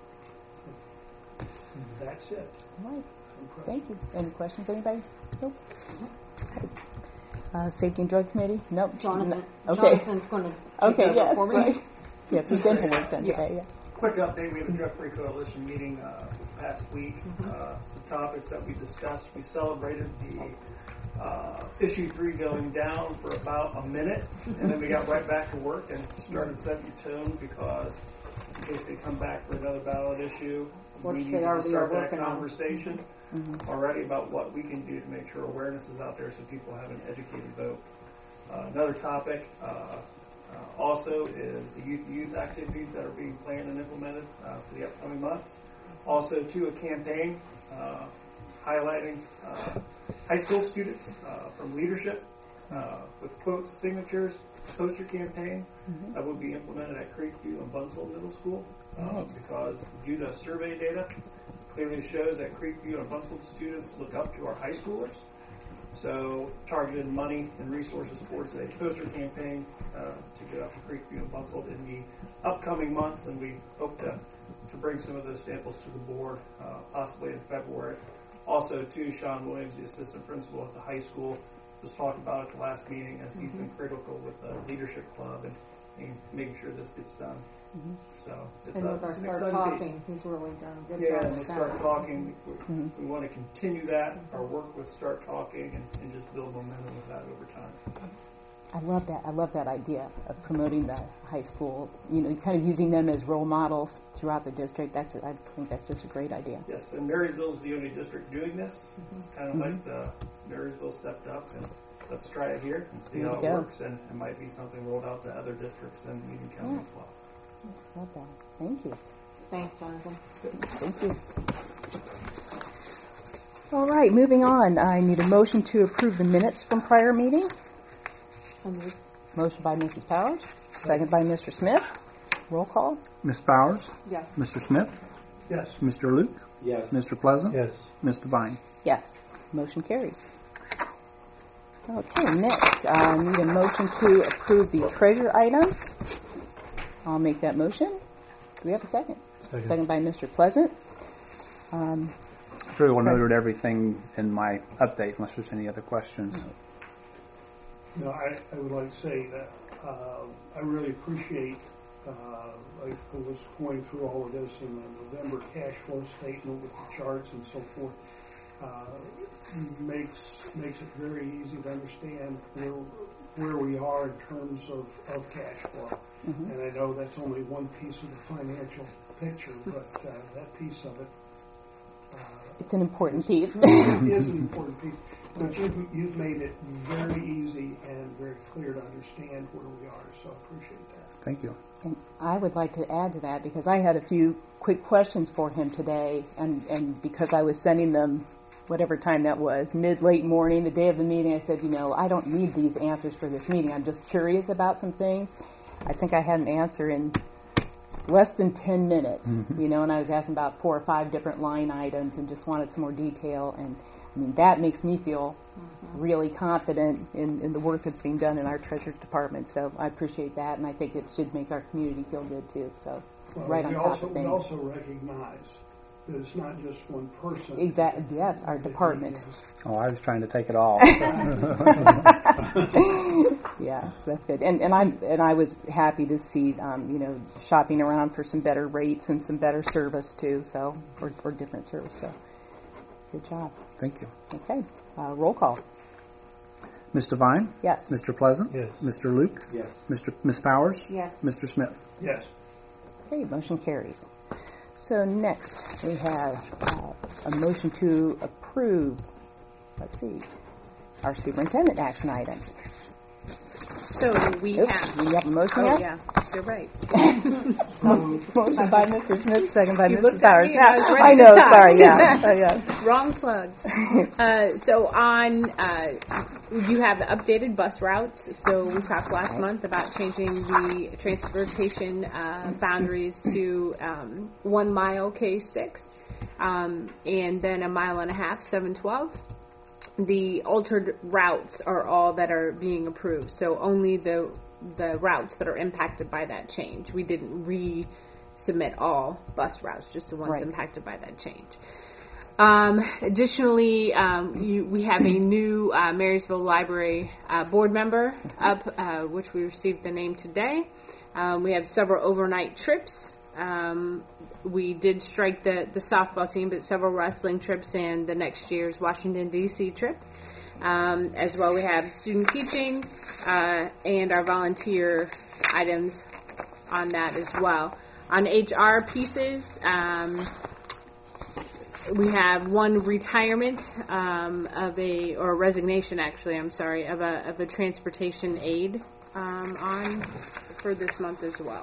Mm-hmm. So that's it. All right. Thank you. Any questions, anybody? Nope. Okay. Uh, Safety and Drug Committee? Nope. Jonathan. No. Okay. Jonathan's going to okay, yes, for me. right. Yeah, it's dental work done yeah. today, yeah. Quick update, we had a drug-free coalition meeting uh, this past week. Mm-hmm. Uh, some topics that we discussed. We celebrated the uh, issue three going down for about a minute, and then we got right back to work and started setting the tone, because in case they come back for another ballot issue, Which we need they to start that working conversation mm-hmm. already about what we can do to make sure awareness is out there so people have an educated vote. Uh, another topic uh, Uh, also is the youth youth activities that are being planned and implemented uh, for the upcoming months. Also, to a campaign uh, highlighting uh, high school students uh, from leadership uh, with quotes, signatures, poster campaign mm-hmm. that will be implemented at Creekview and Bunzl Middle School uh, nice. because due to survey data clearly shows that Creekview and Bunzl students look up to our high schoolers. So targeted money and resources towards a poster campaign uh, to get out to Creekview and Bunzl in the upcoming months, and we hope to, to bring some of those samples to the board uh, possibly in February. Also, too, Sean Williams, the assistant principal at the high school, was talking about at the last meeting, as he's mm-hmm. been critical with the leadership club and, and making sure this gets done. Mm-hmm. So it's, and a, with our it's an start exciting talking, day. he's really done a good yeah, job. Yeah, and we start that. talking. We, mm-hmm. we want to continue that, our work with Start Talking, and, and just build momentum with that over time. I love that. I love that idea of promoting the high school, you know, kind of using them as role models throughout the district. That's I think that's just a great idea. Yes, and Marysville is the only district doing this. Mm-hmm. It's kind of mm-hmm. like the Marysville stepped up, and let's try it here and see how it go. works, and it might be something rolled out to other districts in Union County yeah. as well. Love that. Thank you. Thanks, Jonathan. Thank you. All right, moving on. I need a motion to approve the minutes from prior meeting. Motion by Missus Powers, second by Mister Smith. Roll call? Miz Bowers? Yes. Mister Smith? Yes. Mister Luke? Yes. Mister Pleasant? Yes. Miz Devine? Yes. Motion carries. Okay, next, I need a motion to approve the treasure items. I'll make that motion. Do we have a second? Second. Second by Mister Pleasant. Um, I pretty well noted everything in my update, unless there's any other questions. You know, I, I would like to say that uh, I really appreciate, uh, I, I was going through all of this in the November cash flow statement with the charts and so forth. Uh, makes makes it very easy to understand where where we are in terms of, of cash flow. Mm-hmm. And I know that's only one piece of the financial picture, but uh, that piece of it uh, it's an important piece. is an important piece. But you've, you've made it very easy and very clear to understand where we are, so I appreciate that. Thank you. And I would like to add to that because I had a few quick questions for him today, and, and because I was sending them whatever time that was, mid, late morning, the day of the meeting, I said, you know, I don't need these answers for this meeting. I'm just curious about some things. I think I had an answer in less than ten minutes, mm-hmm. you know, and I was asking about four or five different line items and just wanted some more detail. And, I mean, that makes me feel mm-hmm. really confident in, in the work that's being done in our treasury department. So I appreciate that, and I think it should make our community feel good, too. So well, right on we top also, of things. We also recognize that it's not just one person. Exactly. Yes, our department. Oh, I was trying to take it all. Yeah, that's good. And and I'm and I was happy to see um, you know shopping around for some better rates and some better service too. So or, or different service. So good job. Thank you. Okay, uh, roll call. Miz Devine? Yes. Mister Pleasant? Yes. Mister Luke? Yes. Mister Miz Powers? Yes. Mister Smith? Yes. Okay, motion carries. So next we have uh, a motion to approve, let's see, our superintendent action items. So we Oops, have. we have a motion Oh, yet? yeah, you're right. Motion by Mister Smith, second by You Missus looked at Towers. me and I was ready I to know, talk. sorry, yeah. Oh, yeah. Wrong plug. Uh, so on, uh, you have the updated bus routes. So we talked last month about changing the transportation uh, boundaries to um, one mile K six, um, and then a mile and a half seven twelve. The altered routes are all that are being approved. So only the the routes that are impacted by that change. We didn't resubmit all bus routes, just the ones Right. impacted by that change. Um, additionally, um, you, we have a new uh, Marysville Library uh, board member up, uh, which we received the name today. Um, we have several overnight trips. Um, we did strike the, the softball team, but several wrestling trips and the next year's Washington, D C trip. Um, as well, we have student teaching uh, and our volunteer items on that as well. On H R pieces, um, we have one retirement um, of a, or resignation actually, I'm sorry, of a, of a transportation aide um, on for this month as well.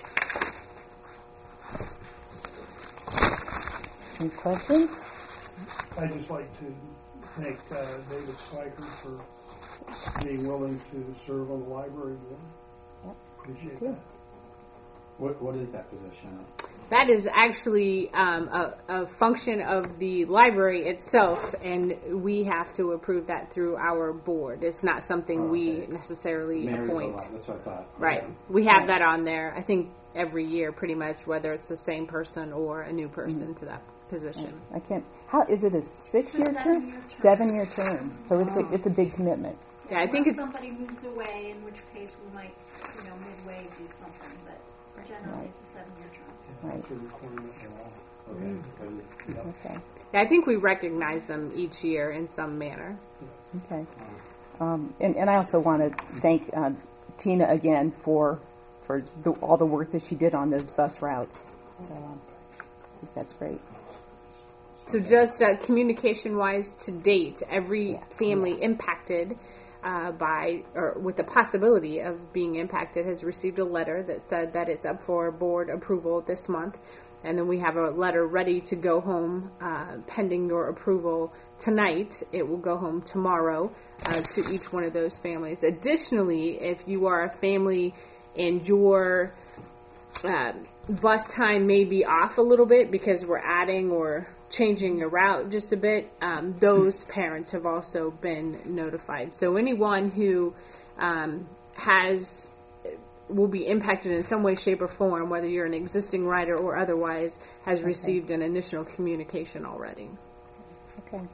Any questions? I'd just like to thank uh, David Spiker for being willing to serve on the library board. Yep. Appreciate Good. that. What What is that position? That is actually um, a, a function of the library itself, and we have to approve that through our board. It's not something Oh, we okay. necessarily Marysville appoint. Library, that's what I thought. Right. Okay. We have that on there, I think, every year pretty much, whether it's the same person or a new person Mm-hmm. to that position. I can't. How is it a six-year term? Seven-year term. So it's a, it's a big commitment. Yeah, I think Unless it's somebody moves away, in which case we might, you know, midway do something. But generally, Right. it's a seven-year term. Right. It's a requirement in law. Okay. Good. Okay. Yeah, I think we recognize them each year in some manner. Okay. Um, and, and I also want to thank uh, Tina again for for the, all the work that she did on those bus routes. So um, I think that's great. So just uh, communication-wise to date, every family impacted uh, by, or with the possibility of being impacted, has received a letter that said that it's up for board approval this month. And then we have a letter ready to go home uh, pending your approval tonight. It will go home tomorrow uh, to each one of those families. Additionally, if you are a family and your uh, bus time may be off a little bit because we're adding or changing a route just a bit, um, those parents have also been notified. So anyone who um, has will be impacted in some way, shape, or form, whether you're an existing rider or otherwise, has Okay. received an initial communication already. Okay.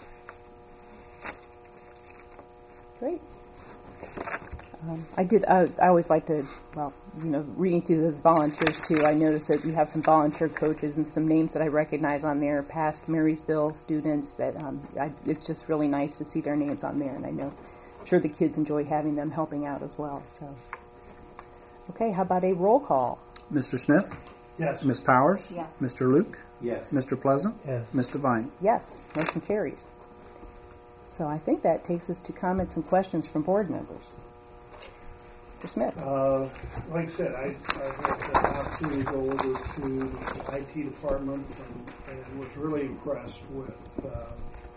Great. Um, I did. I, I always like to. Well, you know, reading through those volunteers too. I noticed that you have some volunteer coaches and some names that I recognize on there, past Marysville students. That um, I, it's just really nice to see their names on there, and I know, I'm sure the kids enjoy having them helping out as well. So, okay. How about a roll call? Mister Smith? Yes. Miz Powers? Yes. Mister Luke? Yes. Mister Pleasant? Yes. Miz Devine? Yes. Motion carries. So I think that takes us to comments and questions from board members. Mister Smith. Uh, like I said, I, I had the opportunity to go over to the I T department and, and was really impressed with uh,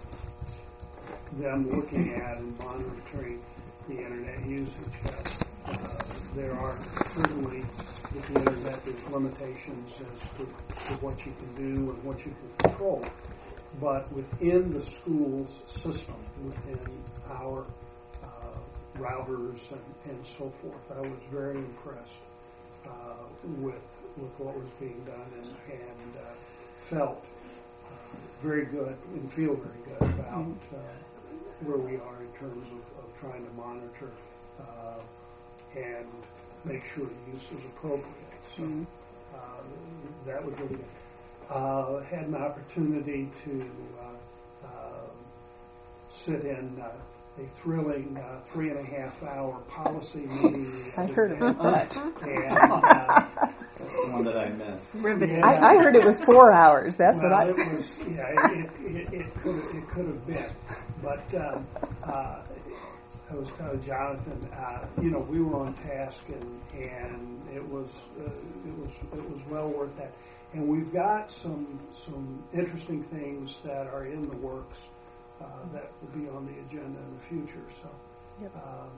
them looking at and monitoring the internet usage. Uh, there are certainly, with the internet, there's limitations as to, to what you can do and what you can control. But within the school's system, within our uh, routers and, and so forth, I was very impressed uh, with with what was being done and, and uh, felt uh, very good and feel very good about uh, where we are in terms of, of trying to monitor uh, and make sure the use is appropriate. So uh, that was really good. Uh, had an opportunity to uh, uh, sit in uh, a thrilling uh, three and a half hour policy meeting. I heard about that. And, uh, That's the one that I missed. yeah. I, I heard it was four hours. That's well, what I. It was, yeah, it, it, it could it could have been, but um, uh, I was telling Jonathan, uh, you know, we were on task and and it was uh, it was it was well worth that. And we've got some some interesting things that are in the works uh, that will be on the agenda in the future. So, Yep. um,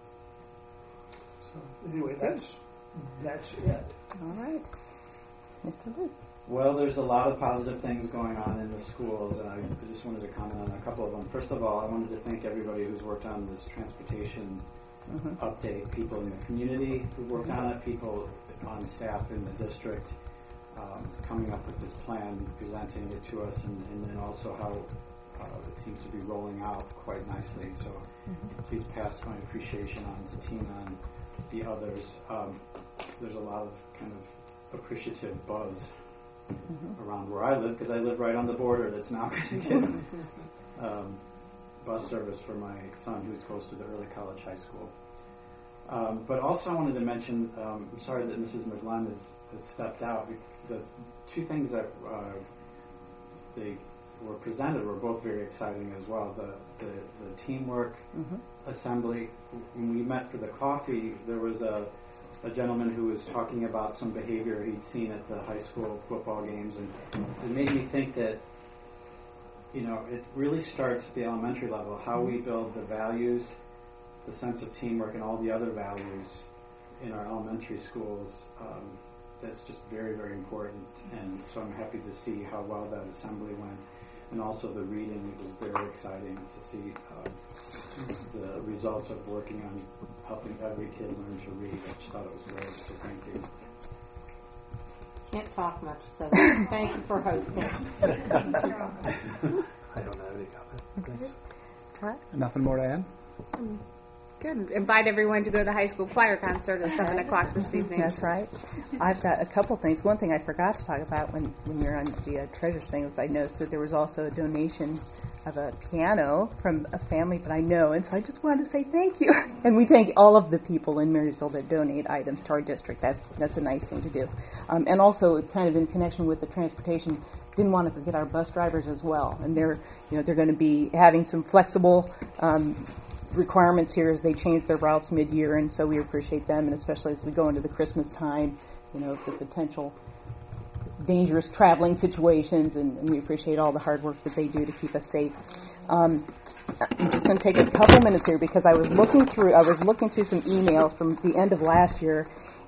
so anyway, that's that's it. All right, Mister Luke. Well, there's a lot of positive things going on in the schools, and I just wanted to comment on a couple of them. First of all, I wanted to thank everybody who's worked on this transportation Mhm. update, people in the community who worked on it, people on staff in the district um, coming up with this plan, presenting it to us, and, and then also how uh, it seems to be rolling out quite nicely. So please pass my appreciation on to Tina and the others. Um, there's a lot of kind of appreciative buzz Mhm. around where I live, because I live right on the border that's now going to get um, bus service for my son who's close to the early college high school. Um, but also I wanted to mention, um, I'm sorry that Missus McGlenn has, has stepped out. The two things that uh, they were presented were both very exciting as well. The, the, the teamwork Mhm. assembly. When we met for the coffee, there was a a gentleman who was talking about some behavior he'd seen at the high school football games, and it made me think that, you know, it really starts at the elementary level, how we build the values, the sense of teamwork, and all the other values in our elementary schools. Um, that's just very, very important, and so I'm happy to see how well that assembly went. And also the reading, it was very exciting to see uh, the results of working on helping every kid learn to read. I just thought it was great, so thank you. Can't talk much, so thank you for hosting. I don't have any comment. Thanks. Huh? Nothing more to add? Um, Good. Invite everyone to go to the high school choir concert at seven o'clock this evening. That's right. I've got a couple things. One thing I forgot to talk about when, when we were on the uh, treasures thing was I noticed that there was also a donation of a piano from a family that I know, and so I just wanted to say thank you. And we thank all of the people in Marysville that donate items to our district. That's that's a nice thing to do. Um, and also, kind of in connection with the transportation, didn't want to forget our bus drivers as well. And they're you know they're going to be having some flexible Um, requirements here as they change their routes mid-year, and so we appreciate them, and especially as we go into the Christmas time, you know, the potential dangerous traveling situations, and, and we appreciate all the hard work that they do to keep us safe. Um, I'm just going to take a couple minutes here because I was looking through I was looking through some emails from the end of last year,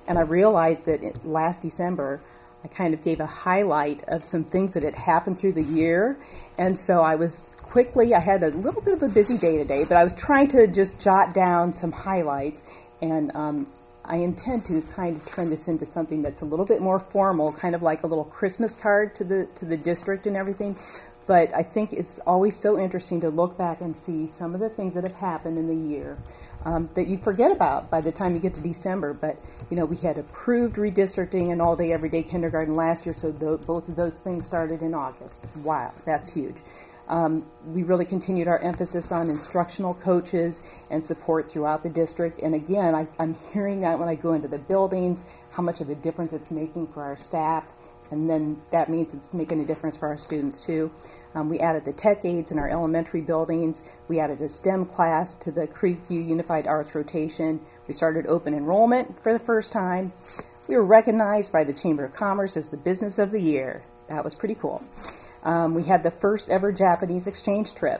and I realized that it, last December, I kind of gave a highlight of some things that had happened through the year. And so I was quickly, I had a little bit of a busy day today, but I was trying to just jot down some highlights. And um, I intend to kind of turn this into something that's a little bit more formal, kind of like a little Christmas card to the to the district and everything. But I think it's always so interesting to look back and see some of the things that have happened in the year um, that you forget about by the time you get to December. But, you know, we had approved redistricting and all-day, everyday kindergarten last year, so th- both of those things started in August. Wow, that's huge. Um, we really continued our emphasis on instructional coaches and support throughout the district. And again, I, I'm hearing that when I go into the buildings, how much of a difference it's making for our staff. And then that means it's making a difference for our students, too. Um, we added the tech aides in our elementary buildings. We added a STEM class to the Creekview Unified Arts Rotation. We started open enrollment for the first time. We were recognized by the Chamber of Commerce as the Business of the Year. That was pretty cool. Um, we had the first ever Japanese exchange trip.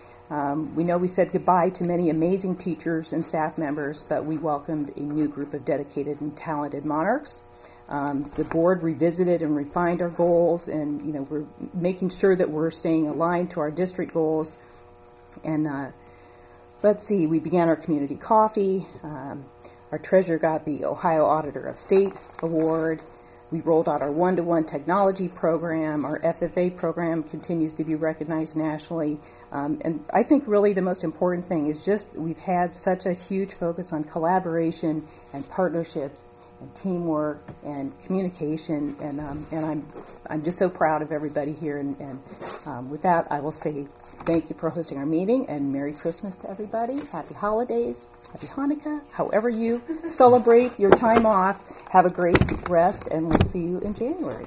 Um, we know we said goodbye to many amazing teachers and staff members, but we welcomed a new group of dedicated and talented monarchs. Um, the board revisited and refined our goals, and you know we're making sure that we're staying aligned to our district goals. And uh, let's see, we began our community coffee. Um, our treasurer got the Ohio Auditor of State Award. We rolled out our one-to-one technology program. Our F F A program continues to be recognized nationally. Um, and I think really the most important thing is just we've had such a huge focus on collaboration and partnerships and teamwork and communication. And um, and I'm I'm just so proud of everybody here. And, and um, with that, I will say thank you for hosting our meeting, and Merry Christmas to everybody. Happy holidays. Happy Hanukkah. However you celebrate your time off, have a great rest, and we'll see you in January.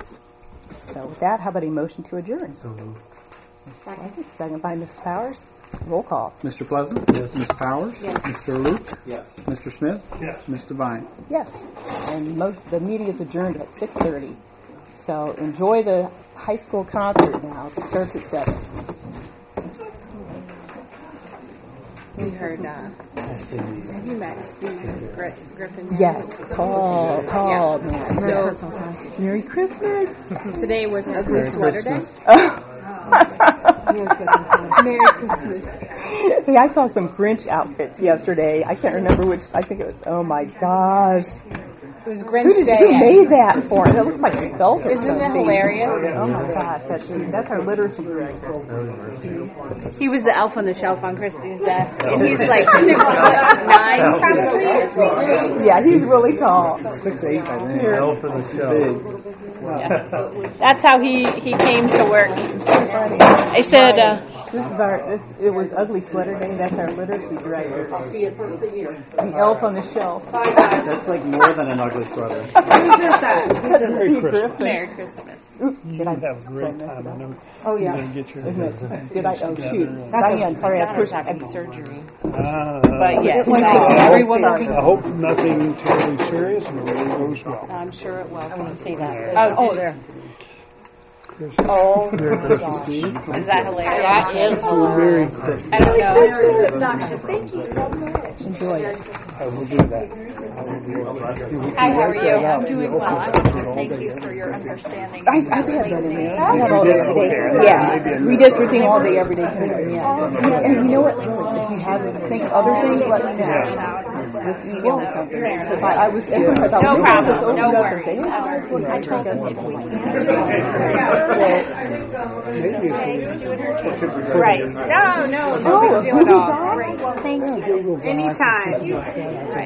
So with that, how about a motion to adjourn? So moved. Miz Pleasant, second by Missus Powers. Roll call. Mister Pleasant? Yes. Miz Powers? Yes. Mister Luke? Yes. Mister Smith? Yes. Miz Devine? Yes. And mo- the meeting is adjourned at six thirty. So enjoy the high school concert now. It starts at seven. We heard, uh, have you met Steve Gr- Griffin? yet? Yes. Tall, tall Yeah. man. So, Merry Christmas. today was Ugly Merry Sweater Christmas. Day. Merry Christmas. Merry Christmas. Hey, I saw some Grinch outfits yesterday. I can't remember which. I think it was, oh my gosh. It was Who, Grinch did, Day. who made that for it? It looks like a belt or Isn't something. that hilarious? Oh my gosh, that's, that's our literacy director. He was the elf on the shelf on Christy's desk, and he's like six foot nine, probably. Yeah, he's really tall. Six eight, I think. Here. Elf in the show. Yeah. That's how he, he came to work. I said, uh, This is our, this, it was Ugly Sweater Day. That's our literacy director. I'll see you first of the year. The elf on the shelf. That's like more than an ugly sweater. Merry Christmas. Merry Christmas. Oops, did I Have a great mess time. it I up? know Oh yeah. you're going to get your Isn't it? Did I? Oh together shoot. and- Diane, sorry, I pushed. having surgery. Ah, But yes, Well, everyone will sorry. be. I hope nothing terribly serious and everything goes well. I'm sure it will. I want to see that. Oh, Oh, did- there. Oh, Merry my Christmas gosh. to you. Is that hilarious? That is Oh, Merry Christmas. I don't know. It's obnoxious. Thank you so much. Enjoy it. I will do that. I will do that. Hi, how are you? I'm doing well. I want to thank you for your understanding. I, I have that in there. I have all day, every day. Yeah, redistricting all day, every day. Yeah. And you know what? If you have think of other things, let me know. Just email me something. Because I, I was thinking about No we problem. just open No up and worries. say, hey, here's what I told them if we Right. No, no, no Oh, big deal at all. Well, thank you. Anytime.